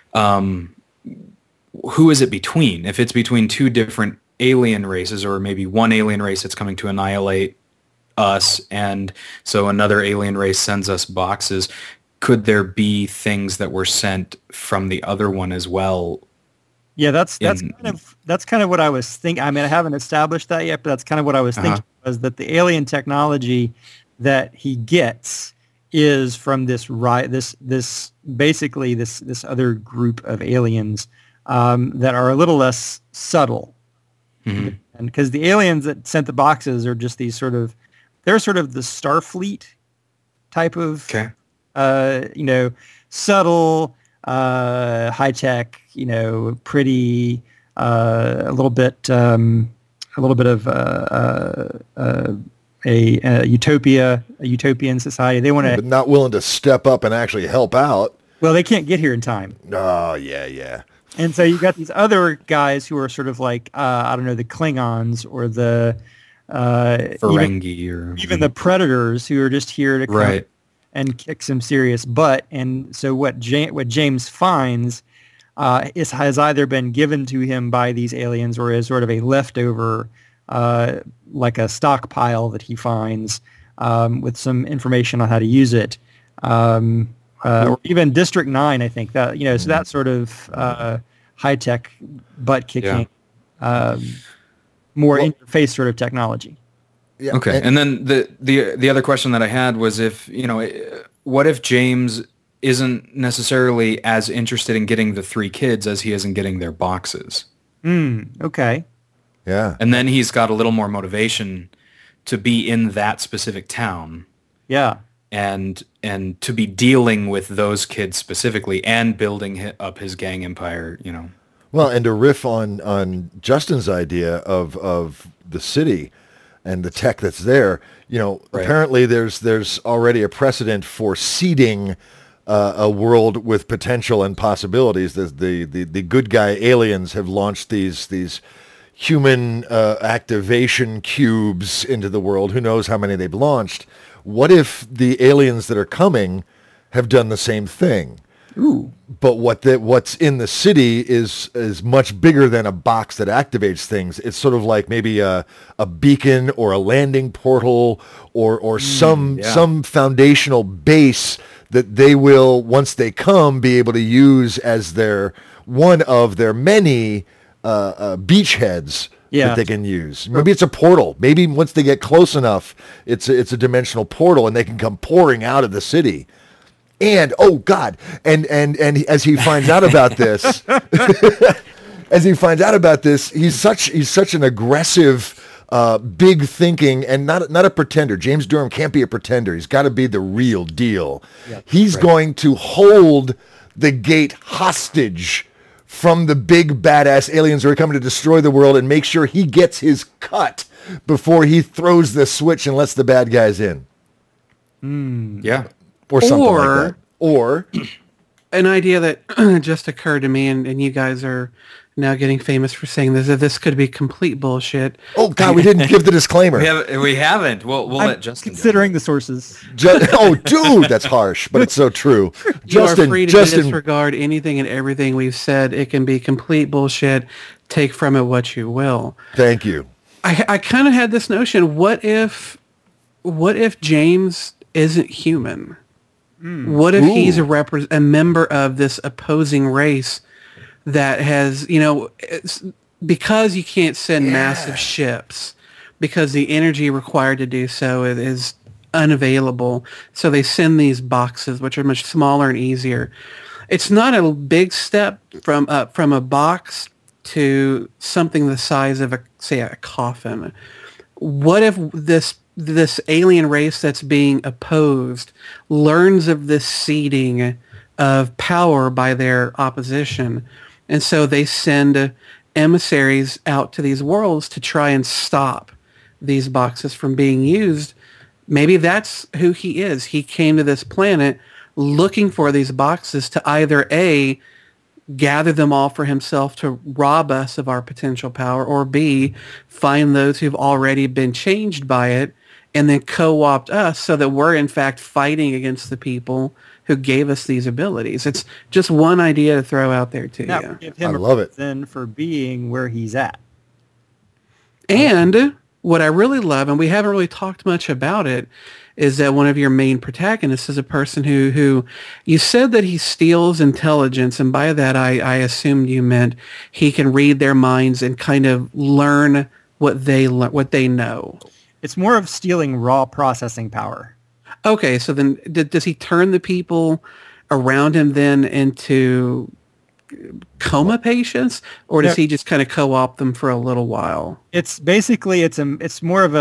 who is it between? If it's between two different alien races, or maybe one alien race that's coming to annihilate us, and so another alien race sends us boxes, could there be things that were sent from the other one as well? Yeah, that's kind of what I was thinking. I mean, I haven't established that yet, but that's kind of what I was thinking, was that the alien technology that he gets is from this other group of aliens that are a little less subtle. Mm-hmm. And because the aliens that sent the boxes are just these they're sort of the Starfleet type of, subtle, high tech, pretty, a little bit of a utopian society. They want to, but not willing to step up and actually help out. Well, they can't get here in time. Oh, yeah. And so you got these other guys who are sort of like, the Klingons, or the Ferengi, even the Predators, who are just here to come and kick some serious butt. And so what James finds has either been given to him by these aliens, or is sort of a leftover, like a stockpile that he finds with some information on how to use it. Or even District 9, I think, that, so that sort of high-tech butt-kicking, more in-your-face sort of technology. Yeah. Okay, and then the other question that I had was, what if James isn't necessarily as interested in getting the three kids as he is in getting their boxes? Okay. Yeah. And then he's got a little more motivation to be in that specific town. Yeah. And to be dealing with those kids specifically and building up his gang empire, Well, and to riff on Justin's idea of the city, and the tech that's there. Apparently there's already a precedent for seeding a world with potential and possibilities. The good guy aliens have launched these human activation cubes into the world. Who knows how many they've launched? What if the aliens that are coming have done the same thing? Ooh. But what's in the city is much bigger than a box that activates things. It's sort of like maybe a beacon or a landing portal or some foundational base that they will, once they come, be able to use as one of their many beachheads that they can use. Maybe it's a portal. Maybe once they get close enough, it's a dimensional portal, and they can come pouring out of the city. And oh God! And as he finds out about this, he's such an aggressive, big thinking, and not a pretender. James Durham can't be a pretender. He's got to be the real deal. Yep, he's going to hold the gate hostage from the big badass aliens who are coming to destroy the world, and make sure he gets his cut before he throws the switch and lets the bad guys in. Yeah. Or something like that. Or an idea that just occurred to me, and you guys are now getting famous for saying this, that this could be complete bullshit. Oh, God, we didn't give the disclaimer. We haven't. We'll let Justin considering the sources. Oh, dude, that's harsh, but it's so true. You are free to disregard anything and everything we've said. It can be complete bullshit. Take from it what you will. Thank you. I kind of had this notion, what if James isn't human? What if he's a member of this opposing race that has, because you can't send massive ships, because the energy required to do so is unavailable, so they send these boxes, which are much smaller and easier. It's not a big step from a box to something the size of a coffin. What if this alien race that's being opposed learns of this seeding of power by their opposition, and so they send emissaries out to these worlds to try and stop these boxes from being used? Maybe that's who he is. He came to this planet looking for these boxes to either A, gather them all for himself to rob us of our potential power, or B, find those who've already been changed by it and then co-opt us so that we're in fact fighting against the people who gave us these abilities. It's just one idea to throw out there to you. Give him I love it. Then for being where he's at. And what I really love, and we haven't really talked much about it, is that one of your main protagonists is a person who you said that he steals intelligence, and by that I assumed you meant he can read their minds and kind of learn what they know. It's more of stealing raw processing power. Okay, so then does he turn the people around him then into coma patients, or does he just kind of co-opt them for a little while? It's basically it's more of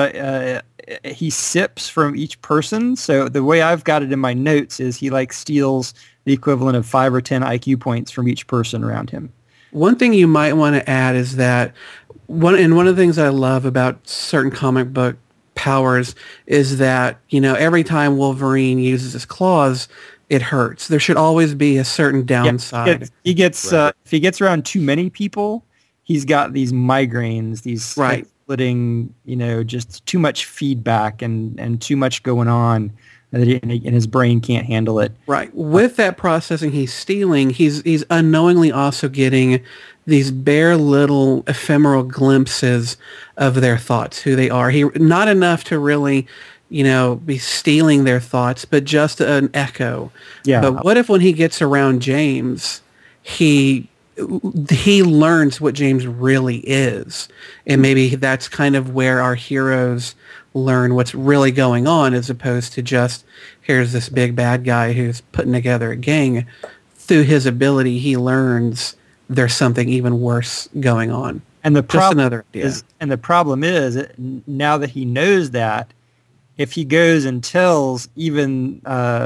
he sips from each person. So the way I've got it in my notes is he steals the equivalent of 5 or 10 IQ points from each person around him. One thing you might want to add is that one of the things I love about certain comic book powers is that, every time Wolverine uses his claws, it hurts. There should always be a certain downside. If he gets around too many people, he's got these migraines, these splitting, just too much feedback and too much going on, and his brain can't handle it. Right. With that processing he's stealing, he's unknowingly also getting these bare little ephemeral glimpses of their thoughts, who they are. Not enough to really, be stealing their thoughts, but just an echo. Yeah. But what if when he gets around James, he learns what James really is, and maybe that's kind of where our heroes learn what's really going on, as opposed to just here's this big bad guy who's putting together a gang. Through his ability, he learns there's something even worse going on. And the problem is now that he knows that, if he goes and tells even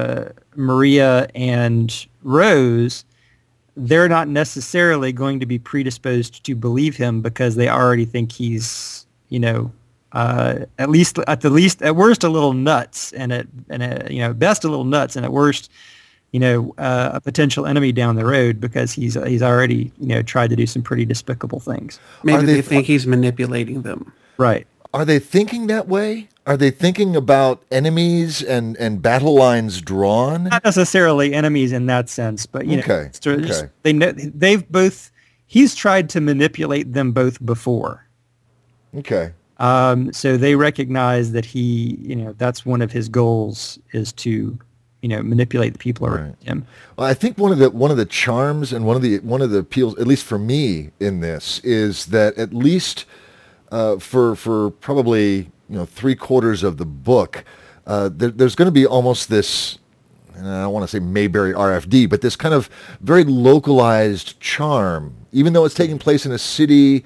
Maria and Rose, they're not necessarily going to be predisposed to believe him because they already think he's, at worst a little nuts, and at best a little nuts, and at worst, a potential enemy down the road because he's already tried to do some pretty despicable things. Maybe they think he's manipulating them. Right. Are they thinking that way? Are they thinking about enemies and battle lines drawn? Not necessarily enemies in that sense, but okay. He's tried to manipulate them both before. Okay. So they recognize that that's one of his goals is to, manipulate the people around him. Well, I think one of the charms and one of the appeals, at least for me in this, is that at least for probably 3/4 of the book, there's going to be almost this. I don't want to say Mayberry RFD, but this kind of very localized charm, even though it's taking place in a city.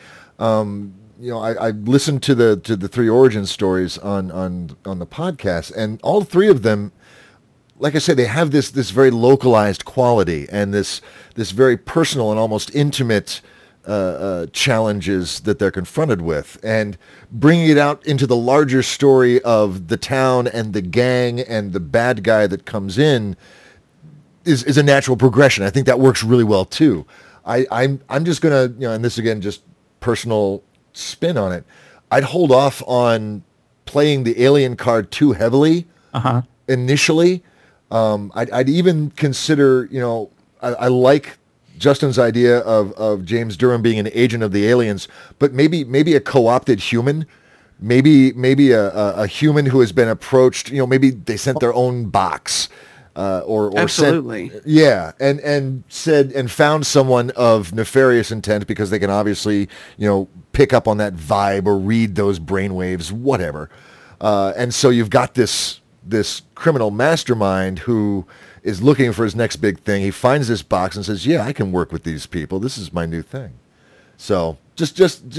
I listened to the 3 origin stories on the podcast, and all 3 of them, like I said, they have this very localized quality and this very personal and almost intimate challenges that they're confronted with, and bringing it out into the larger story of the town and the gang and the bad guy that comes in is a natural progression. I think that works really well too. I'm just gonna and this again just personal spin on it. I'd hold off on playing the alien card too heavily initially. I'd even consider I like Justin's idea of James Durham being an agent of the aliens, but maybe a co-opted human, maybe a human who has been approached. Maybe they sent their own box, or absolutely, and said and found someone of nefarious intent because they can obviously pick up on that vibe or read those brainwaves, whatever. And so you've got this criminal mastermind who is looking for his next big thing. He finds this box and says, "Yeah, I can work with these people. This is my new thing." So just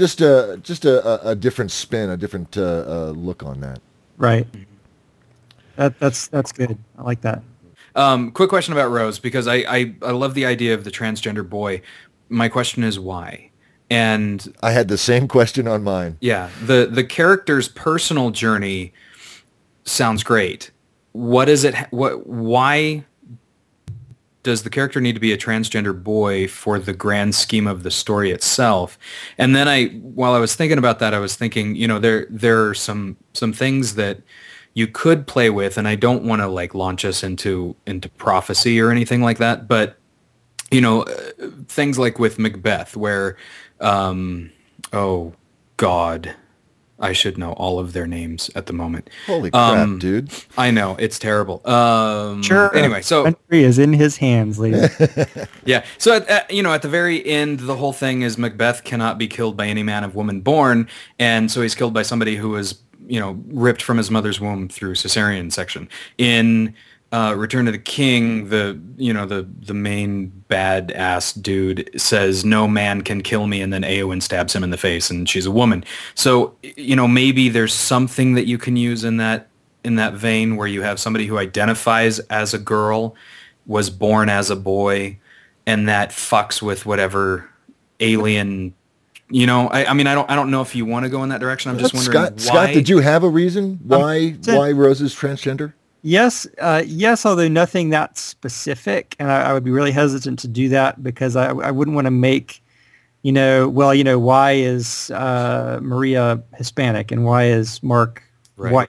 a different spin, a different look on that. Right. That's good. I like that. Quick question about Rose, because I love the idea of the transgender boy. My question is why? And I had the same question on mine. Yeah, the character's personal journey sounds great. Why does the character need to be a transgender boy for the grand scheme of the story itself? And then while I was thinking about that, I was thinking, there are some things that you could play with, and I don't want to launch us into prophecy or anything like that, but things like with Macbeth, where oh God, I should know all of their names at the moment. Holy crap, dude! I know, it's terrible. Sure. Anyway, so country is in his hands, ladies. Yeah. So at the very end, the whole thing is Macbeth cannot be killed by any man of woman born, and so he's killed by somebody who was ripped from his mother's womb through cesarean section. In Return of the King, the main badass dude says, "No man can kill me," and then Éowyn stabs him in the face, and she's a woman. So maybe there's something that you can use in that vein, where you have somebody who identifies as a girl, was born as a boy, and that fucks with whatever alien. I don't know if you want to go in that direction. I'm just wondering why. Scott, did you have a reason why Rose is transgender? Yes, although nothing that specific, and I would be really hesitant to do that because I wouldn't want to make, why is Maria Hispanic and why is Mark white?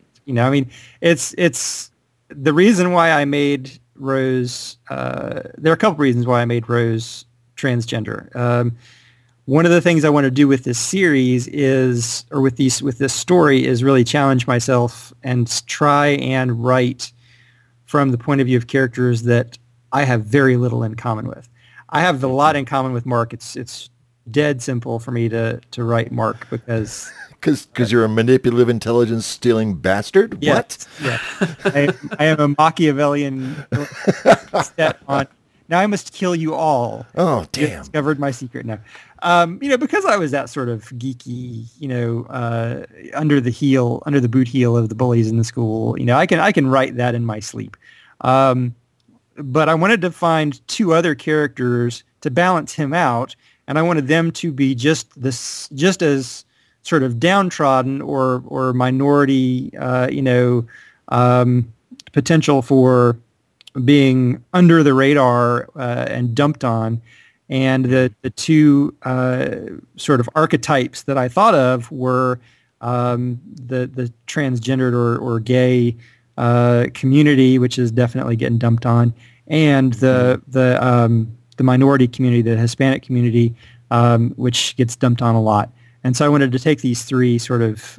It's the reason why I made Rose. There are a couple reasons why I made Rose transgender. One of the things I want to do with this series with this story is really challenge myself and try and write from the point of view of characters that I have very little in common with. I have a lot in common with Mark. It's dead simple for me to write Mark because you're a manipulative, intelligence stealing bastard. Yes, what? Yeah, I am a Machiavellian step on. Now I must kill you all. Oh, damn. You discovered my secret now. Because I was that sort of geeky, under the boot heel of the bullies in the school, I can write that in my sleep. But I wanted to find 2 other characters to balance him out, and I wanted them to be just as sort of downtrodden or minority, potential for being under the radar and dumped on. And the two sort of archetypes that I thought of were the transgendered or gay community, which is definitely getting dumped on, and the minority community, the Hispanic community, which gets dumped on a lot. And so I wanted to take these three sort of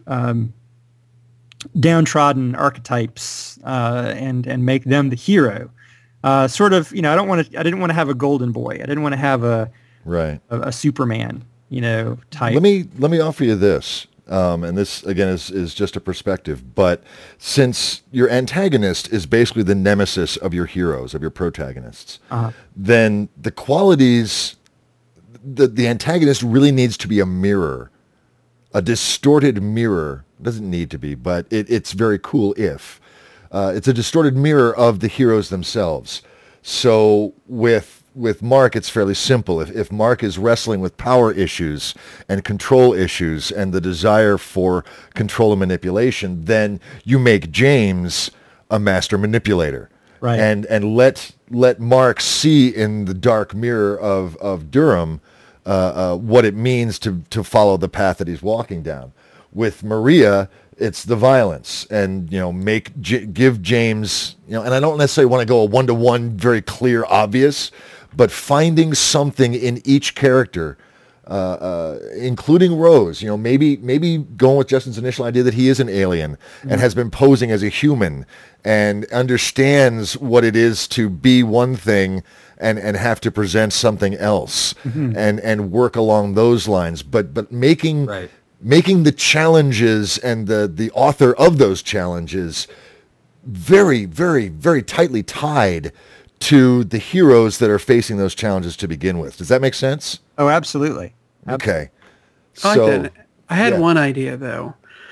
downtrodden archetypes and make them the hero. Sort of, I didn't want to have a golden boy. I didn't want to have a Superman, type. Let me offer you this. And this again is just a perspective, but since your antagonist is basically the nemesis of your heroes, of your protagonists, then the qualities, the antagonist really needs to be a mirror, a distorted mirror. It doesn't need to be, but it's very cool if it's a distorted mirror of the heroes themselves. So with Mark, it's fairly simple. If Mark is wrestling with power issues and control issues and the desire for control and manipulation, then you make James a master manipulator. Right. And let Mark see in the dark mirror of Durham what it means to follow the path that he's walking down. With Maria, it's the violence, and give James, and I don't necessarily want to go a one-to-one, very clear, obvious, but finding something in each character, including Rose, maybe going with Justin's initial idea that he is an alien and has been posing as a human and understands what it is to be one thing and have to present something else and work along those lines, but making the challenges and the author of those challenges very, very, very tightly tied to the heroes that are facing those challenges to begin with. Does that make sense? Oh, absolutely. Okay. I like that. I had one idea though,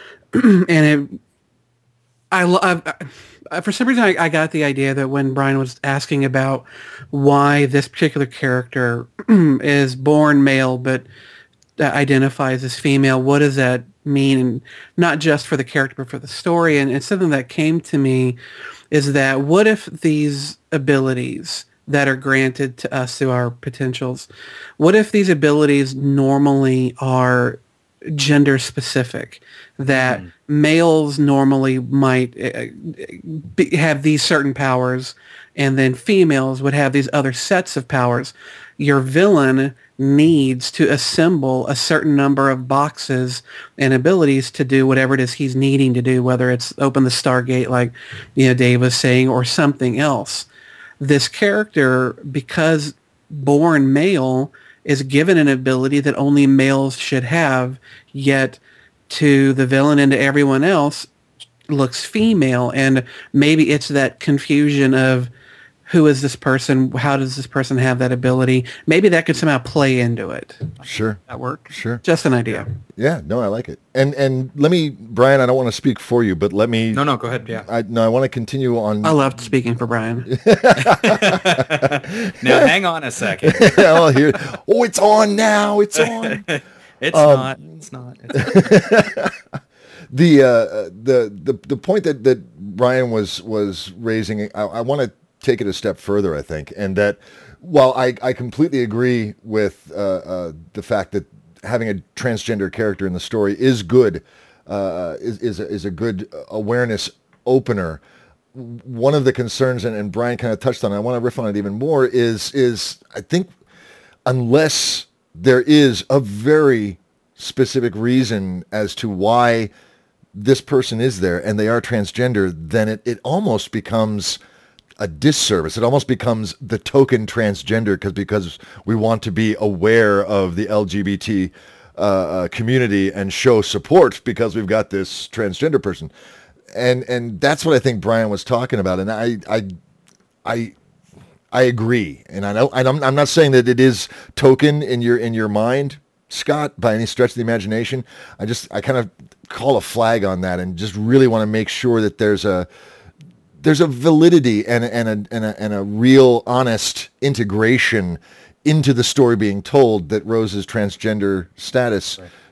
and for some reason I got the idea that when Brian was asking about why this particular character is born male but identifies as female, what does that mean? And not just for the character but for the story. And something that came to me is that what if these abilities that are granted to us through our potentials, what if these abilities normally are gender specific, that males normally might have these certain powers and then females would have these other sets of powers? Your villain needs to assemble a certain number of boxes and abilities to do whatever it is he's needing to do, whether it's open the Stargate like Dave was saying or something else. This character, because born male, is given an ability that only males should have, yet to the villain and to everyone else looks female. And maybe it's that confusion of who is this person? How does this person have that ability? Maybe that could somehow play into it. Sure. That work? Sure. Just an idea. Yeah, no, I like it. And let me, Brian, I don't want to speak for you, but let me... No, go ahead, yeah. I want to continue on... I loved speaking for Brian. Now, hang on a second. It's on now. It's on. It's not. It's not. The point that Brian was raising, I want to take it a step further, I think, and that while I completely agree with the fact that having a transgender character in the story is good, is a good awareness opener. One of the concerns, and Brian kind of touched on it, I want to riff on it even more, is I think unless there is a very specific reason as to why this person is there and they are transgender, then it almost becomes a disservice. It almost becomes the token transgender because we want to be aware of the LGBT community and show support because we've got this transgender person. And that's what I think Brian was talking about. And I agree. And I'm not saying that it is token in your mind, Scott, by any stretch of the imagination. I kind of call a flag on that and just really want to make sure that there's a validity and a real honest integration into the story being told that Rose's transgender status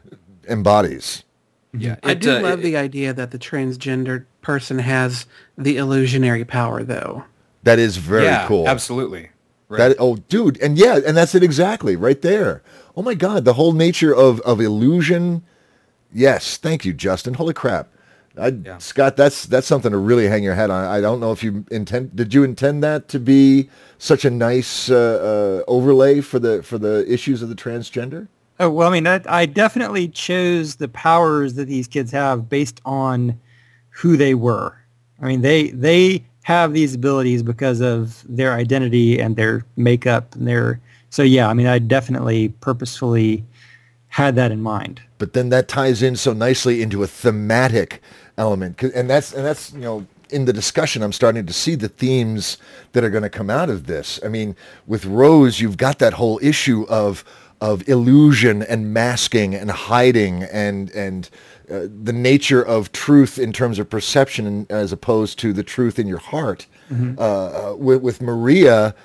embodies. Yeah, I do love the idea that the transgender person has the illusionary power, though. That is very cool. Absolutely. Right. Dude, and that's it exactly right there. Oh my God, the whole nature of illusion. Yes, thank you, Justin. Holy crap, Scott, that's something to really hang your hat on. I don't know if you did you intend that to be such a nice overlay for the issues of the transgender? Oh, well, I mean, I definitely chose the powers that these kids have based on who they were. I mean, they have these abilities because of their identity and their makeup and so yeah, I mean, I definitely purposefully had that in mind. But then that ties in so nicely into a thematic element, and that's in the discussion, I'm starting to see the themes that are going to come out of this. I mean, with Rose, you've got that whole issue of illusion and masking and hiding and the nature of truth in terms of perception as opposed to the truth in your heart. Mm-hmm. With Maria,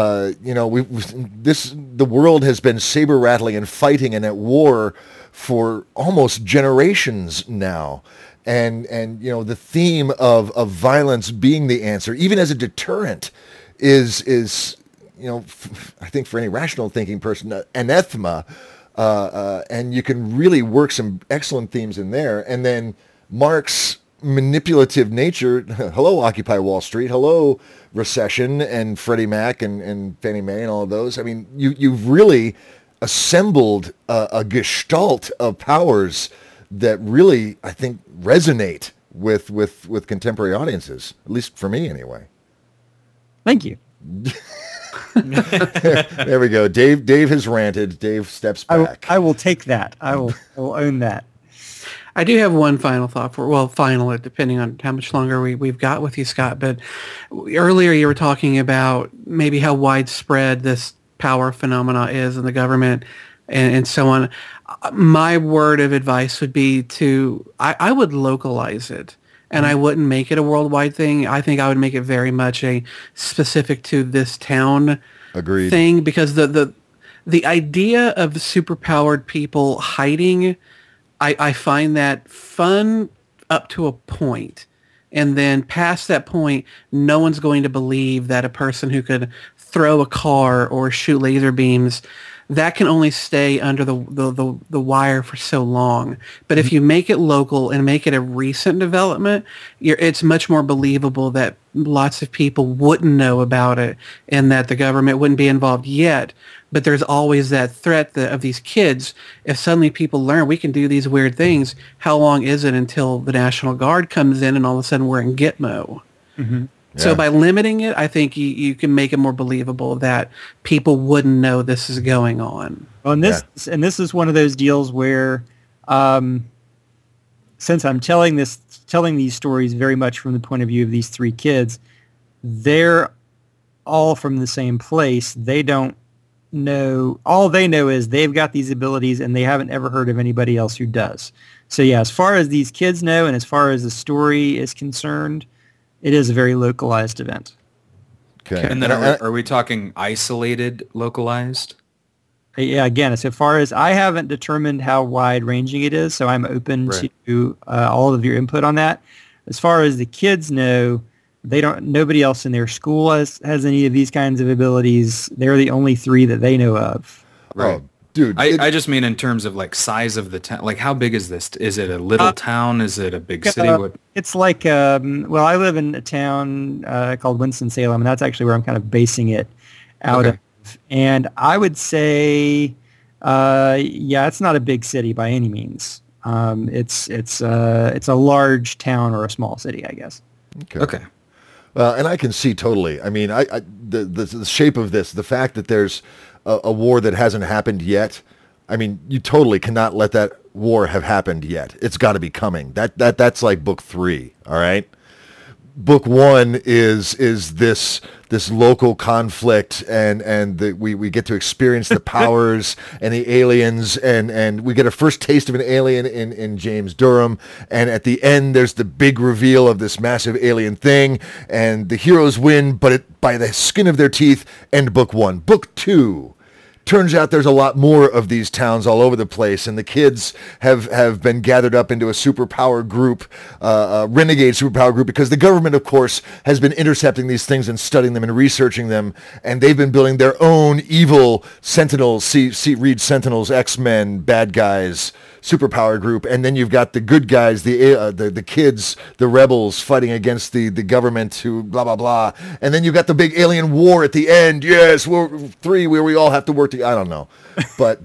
the world has been saber rattling and fighting and at war for almost generations now. And the theme of violence being the answer, even as a deterrent, is I think for any rational thinking person, anathema, and you can really work some excellent themes in there. And then Mark's manipulative nature, hello Occupy Wall Street, hello recession and Freddie Mac and Fannie Mae and all of those. I mean, you've really assembled a gestalt of powers that really, I think, resonate with contemporary audiences, at least for me anyway. Thank you. There we go. Dave has ranted. Dave steps back. I will take that. I will own that. I do have one final thought final, depending on how much longer we've got with you, Scott. But earlier you were talking about maybe how widespread this power phenomena is in the government and so on. My word of advice would be I would localize it. And I wouldn't make it a worldwide thing. I think I would make it very much a specific to this town thing, because the idea of superpowered people hiding, I find that fun up to a point. And then past that point, no one's going to believe that a person who could throw a car or shoot laser beams, that can only stay under the wire for so long. But if you make it local and make it a recent development, it's much more believable that lots of people wouldn't know about it and that the government wouldn't be involved yet. But there's always that threat of these kids. If suddenly people learn we can do these weird things, how long is it until the National Guard comes in and all of a sudden we're in Gitmo? Mm-hmm. So by limiting it, I think you can make it more believable that people wouldn't know this is going on. Well, and this is one of those deals where, since I'm telling these stories very much from the point of view of these three kids, they're all from the same place. They don't know. All they know is they've got these abilities, and they haven't ever heard of anybody else who does. So yeah, as far as these kids know, and as far as the story is concerned, it is a very localized event. Okay. And then are we talking isolated, localized? Yeah, again, so far as I haven't determined how wide-ranging it is, so I'm open to all of your input on that. As far as the kids know, nobody else in their school has any of these kinds of abilities. They're the only three that they know of. Right. Oh, dude. I just mean in terms of like size of the town. Like how big is this? Is it a little town? Is it a big city? It's like, I live in a town called Winston-Salem, and that's actually where I'm kind of basing it out of. And I would say, it's not a big city by any means. It's a large town or a small city, I guess. Okay. And I can see totally. I mean, the shape of this, the fact that there's a war that hasn't happened yet. I mean, you totally cannot let that war have happened yet. It's got to be coming. That's like book 3. All right. Book 1 is this local conflict, and we get to experience the powers and the aliens, and we get a first taste of an alien in James Durham, and at the end there's the big reveal of this massive alien thing, and the heroes win, but by the skin of their teeth. End book 1. Book 2 turns out there's a lot more of these towns all over the place, and the kids have been gathered up into a superpower group, a renegade superpower group, because the government, of course, has been intercepting these things and studying them and researching them, and they've been building their own evil Sentinels, read Sentinels, X-Men, bad guys, superpower group, and then you've got the good guys, the kids, the rebels fighting against the government, who blah blah blah, and then you've got the big alien war at the end. Yes, World 3, where we all have to work together. I don't know, but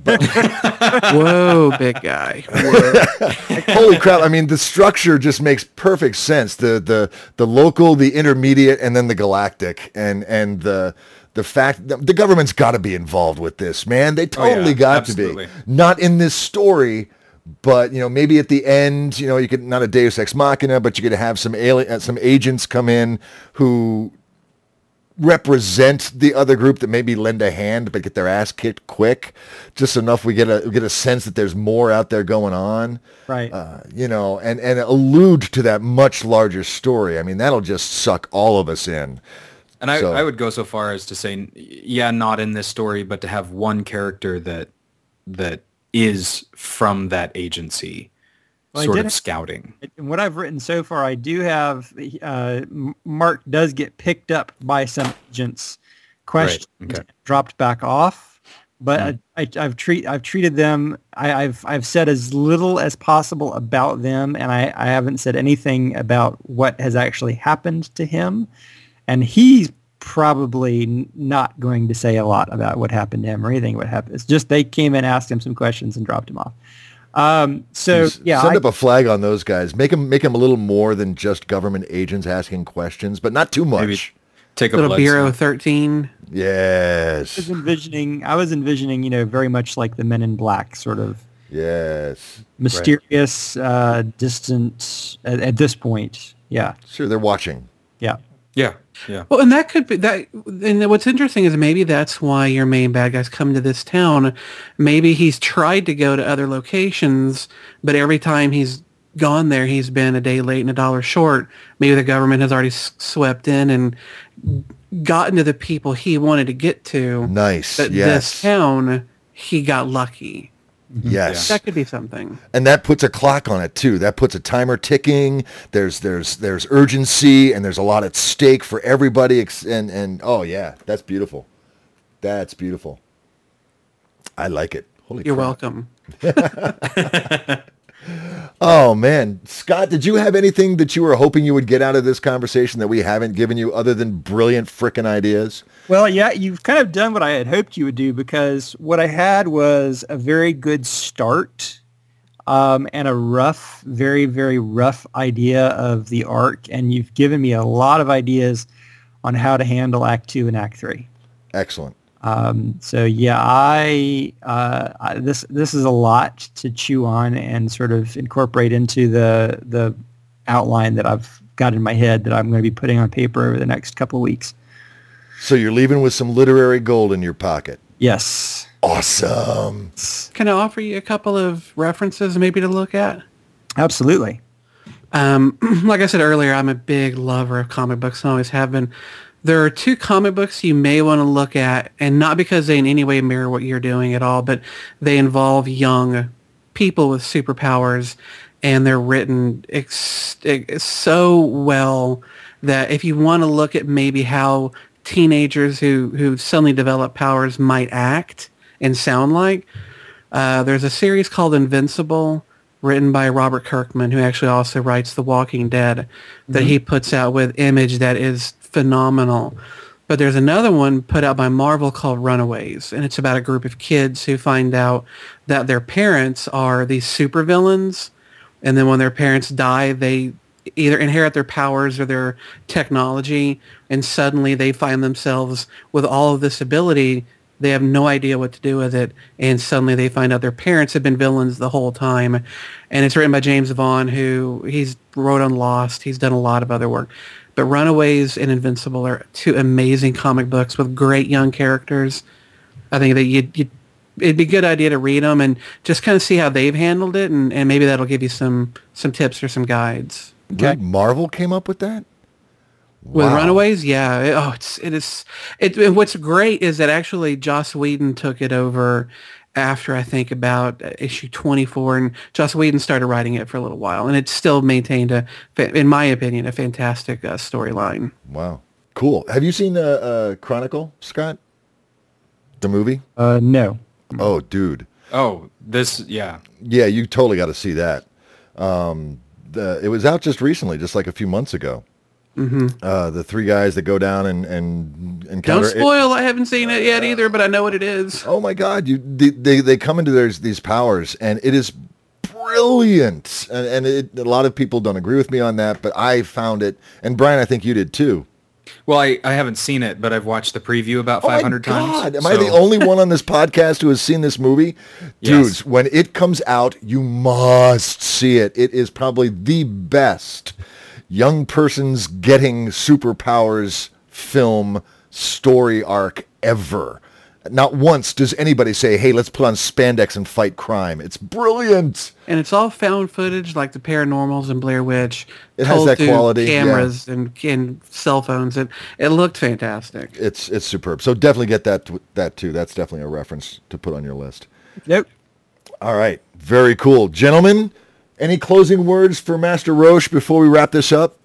whoa, big guy! Holy crap! I mean, the structure just makes perfect sense. The local, the intermediate, and then the galactic, and the fact that the government's got to be involved with this, man. They totally got absolutely. to be. Not in this story. But, maybe at the end, you could, not a Deus Ex Machina, but you could have some agents come in who represent the other group, that maybe lend a hand but get their ass kicked quick, just enough we get a sense that there's more out there going on, right? And allude to that much larger story. I mean, that'll just suck all of us in. And I would go so far as to say, yeah, not in this story, but to have one character that is from that agency, sort of scouting. In what I've written so far, I do have Mark does get picked up by some agents, questioned, dropped back off. But I've treated them. I've said as little as possible about them, and I haven't said anything about what has actually happened to him. And he's probably not going to say a lot about what happened to him or anything what happened. It's just they came in, asked him some questions, and dropped him off. Send up a flag on those guys. Make them a little more than just government agents asking questions, but not too much. Maybe take a little Bureau 13. Yes. I was envisioning, very much like the Men in Black, sort of. Yes. Mysterious, distant at this point. Yeah. Sure, they're watching. Yeah. Yeah. Yeah. Well, and that could be that. And what's interesting is maybe that's why your main bad guy's come to this town. Maybe he's tried to go to other locations, but every time he's gone there, he's been a day late and $1 short. Maybe the government has already swept in and gotten to the people he wanted to get to. Nice. But yes. This town, he got lucky. Yes. That could be something. And that puts a clock on it too. That puts a timer ticking. There's urgency, and there's a lot at stake for everybody. And oh yeah, that's beautiful. That's beautiful. I like it. Holy You're crap. welcome. Oh man, Scott, did you have anything that you were hoping you would get out of this conversation that we haven't given you, other than brilliant frickin' ideas? Well, yeah, you've kind of done what I had hoped you would do, because what I had was a very good start and a rough, very, very rough idea of the arc, and you've given me a lot of ideas on how to handle Act 2 and Act 3. Excellent. So yeah, this is a lot to chew on and sort of incorporate into the outline that I've got in my head that I'm going to be putting on paper over the next couple of weeks. So you're leaving with some literary gold in your pocket. Yes. Awesome. Can I offer you a couple of references maybe to look at? Absolutely. Like I said earlier, I'm a big lover of comic books and always have been. There are 2 comic books you may want to look at, and not because they in any way mirror what you're doing at all, but they involve young people with superpowers, and they're written so well that if you want to look at maybe how teenagers who suddenly develop powers might act and sound like, there's a series called Invincible, written by Robert Kirkman, who actually also writes The Walking Dead, that he puts out with Image that is phenomenal. But there's another one put out by Marvel called Runaways, and it's about a group of kids who find out that their parents are these supervillains, and then when their parents die, they either inherit their powers or their technology, and suddenly they find themselves with all of this ability. They have no idea what to do with it, and suddenly they find out their parents have been villains the whole time. And it's written by James Vaughn, who he's wrote on Lost. He's done a lot of other work. But Runaways and Invincible are 2 amazing comic books with great young characters. I think that it'd be a good idea to read them and just kind of see how they've handled it, and maybe that'll give you some tips or some guides. Okay. Marvel came up with that? With Runaways, yeah. What's great is that actually Joss Whedon took it over after, I think, about issue 24, and Joss Whedon started writing it for a little while, and it still maintained, in my opinion, a fantastic storyline. Wow. Cool. Have you seen Chronicle, Scott? The movie? No. Oh, dude. Oh, yeah. Yeah, you totally got to see that. It was out just recently, just like a few months ago. Mm-hmm. The three guys that go down and encounter. Don't spoil. I haven't seen it yet either, but I know what it is. Oh my God! They come into these powers, and it is brilliant. And a lot of people don't agree with me on that, but I found it. And Brian, I think you did too. Well, I haven't seen it, but I've watched the preview about 500 times. Am I the only one on this podcast who has seen this movie? Dudes, when it comes out, you must see it. It is probably the best young person's getting superpowers film story arc ever. Not once does anybody say, hey, let's put on spandex and fight crime. It's brilliant. And it's all found footage like the Paranormals and Blair Witch. It has that quality. Cameras and cell phones. And it looked fantastic. It's superb. So definitely get that too. That's definitely a reference to put on your list. Nope. All right. Very cool. Gentlemen, any closing words for Master Roche before we wrap this up?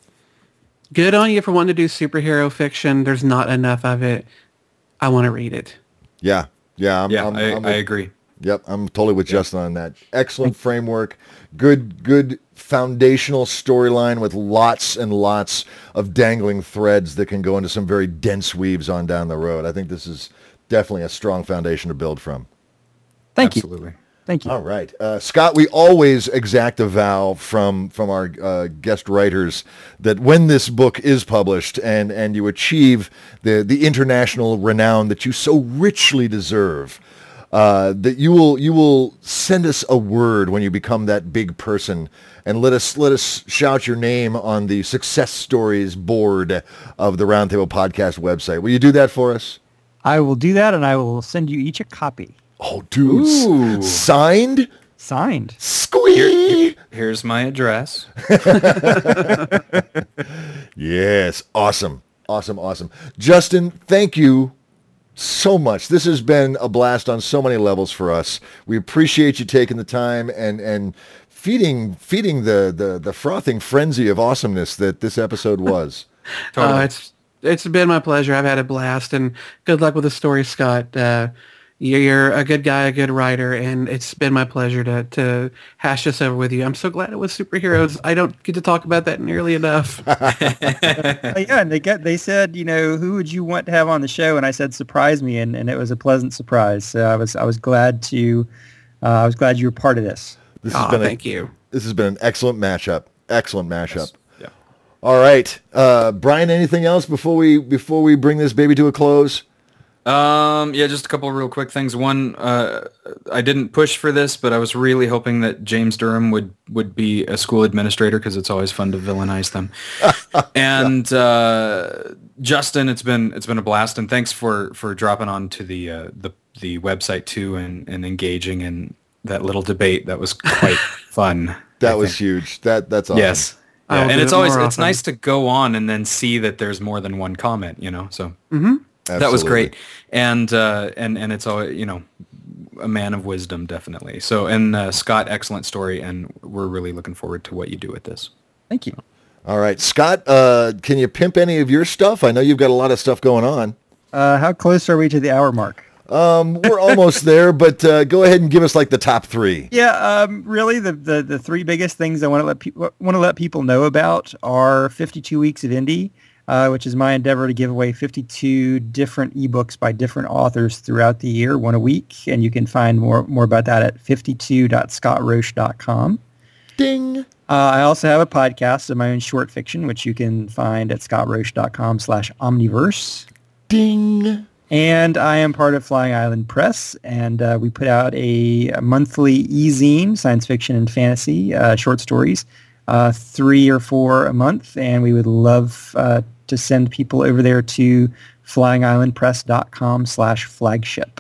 Good on you for wanting to do superhero fiction. There's not enough of it. I want to read it. Yeah. I agree. Yep, I'm totally with Justin on that. Excellent framework, good foundational storyline with lots and lots of dangling threads that can go into some very dense weaves on down the road. I think this is definitely a strong foundation to build from. Thank you. Thank you. All right. Scott, we always exact a vow from our guest writers that when this book is published and you achieve the international renown that you so richly deserve, that you will send us a word when you become that big person and let us shout your name on the success stories board of the Roundtable Podcast website. Will you do that for us? I will do that, and I will send you each a copy. Oh, dude. Signed? Signed. Squeak! Here's my address. Yes. Awesome. Justin, thank you so much. This has been a blast on so many levels for us. We appreciate you taking the time and feeding the frothing frenzy of awesomeness that this episode was. Totally. It's been my pleasure. I've had a blast, and good luck with the story, Scott. You're a good guy, a good writer, and it's been my pleasure to hash this over with you. I'm so glad it was superheroes. I don't get to talk about that nearly enough. Yeah, and they said, who would you want to have on the show? And I said, surprise me, and it was a pleasant surprise. So I was glad you were part of this. Thank you. This has been an excellent mashup. Yes. Yeah. All right, Brian. Anything else before we bring this baby to a close? Just a couple of real quick things. One, I didn't push for this, but I was really hoping that James Durham would be a school administrator because it's always fun to villainize them. And Justin, it's been a blast, and thanks for dropping onto the website too and engaging in that little debate. That was quite fun. That was huge. That's awesome. Yes. Yeah. And it's nice to go on and then see that there's more than one comment, so. Mm-hmm. Absolutely. That was great, and it's all a man of wisdom, definitely. So, and Scott, excellent story, and we're really looking forward to what you do with this. Thank you. All right, Scott, can you pimp any of your stuff? I know you've got a lot of stuff going on. How close are we to the hour mark? We're almost there, but go ahead and give us like the top three. Yeah, really, the three biggest things I want to let people know about are 52 Weeks of Indie. Which is my endeavor to give away 52 different ebooks by different authors throughout the year, one a week. And you can find more about that at 52.scottroche.com. Ding. I also have a podcast of my own short fiction, which you can find at scottroche.com/omniverse. Ding. And I am part of Flying Island Press, and we put out a monthly e-zine, science fiction and fantasy, short stories, 3 or 4 a month. And we would love to send people over there to flyingislandpress.com/flagship.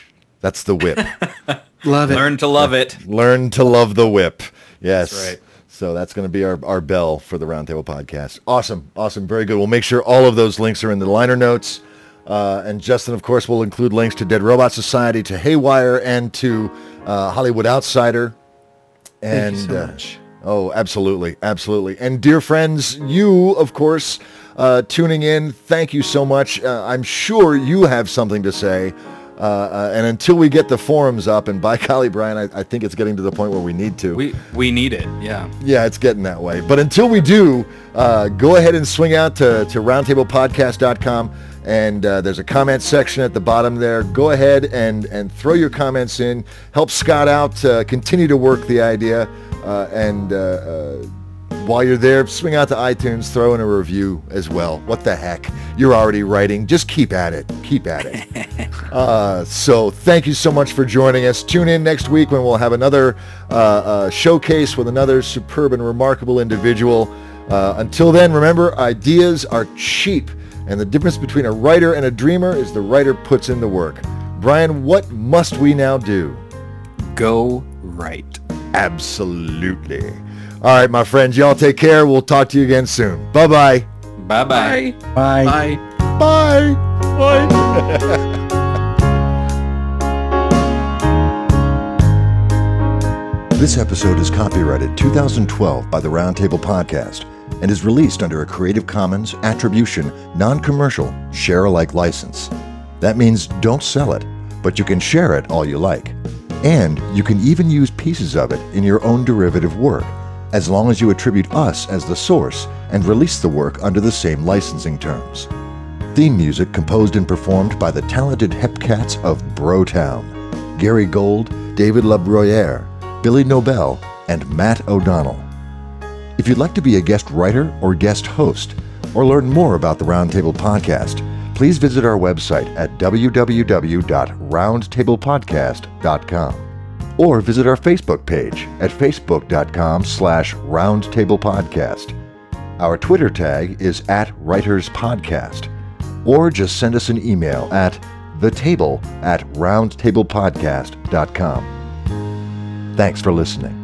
That's the whip. Love it. Learn to love it. Learn to love the whip. Yes. That's right. So that's going to be our bell for the Roundtable Podcast. Awesome. Very good. We'll make sure all of those links are in the liner notes. And Justin, of course, will include links to Dead Robot Society, to Haywire, and to Hollywood Outsider. And Thank you so much. Oh, absolutely. And dear friends, you, of course, tuning in, thank you so much. I'm sure you have something to say. And until we get the forums up, and by golly, Brian, I think it's getting to the point where we need to. We need it, yeah. Yeah, it's getting that way. But until we do, go ahead and swing out to roundtablepodcast.com, and there's a comment section at the bottom there. Go ahead and throw your comments in. Help Scott out, continue to work the idea, and while you're there, swing out to iTunes, throw in a review as well. What the heck? You're already writing. Just keep at it. So thank you so much for joining us. Tune in next week when we'll have another showcase with another superb and remarkable individual. Until then, remember, ideas are cheap, and the difference between a writer and a dreamer is the writer puts in the work. Brian, what must we now do? Go write. Absolutely. All right, my friends, y'all take care. We'll talk to you again soon. Bye-bye. Bye-bye. Bye. Bye. This episode is copyrighted 2012 by the Roundtable Podcast and is released under a Creative Commons Attribution, Non-Commercial, Share-alike license. That means don't sell it, but you can share it all you like. And you can even use pieces of it in your own derivative work, as long as you attribute us as the source and release the work under the same licensing terms. Theme music composed and performed by the talented Hepcats of Brotown, Gary Gold, David LaBruyere, Billy Nobel, and Matt O'Donnell. If you'd like to be a guest writer or guest host, or learn more about the Roundtable Podcast, please visit our website at www.roundtablepodcast.com. Or visit our Facebook page at facebook.com/roundtablepodcast. Our Twitter tag is @WritersPodcast. Or just send us an email at thetable@roundtablepodcast.com. Thanks for listening.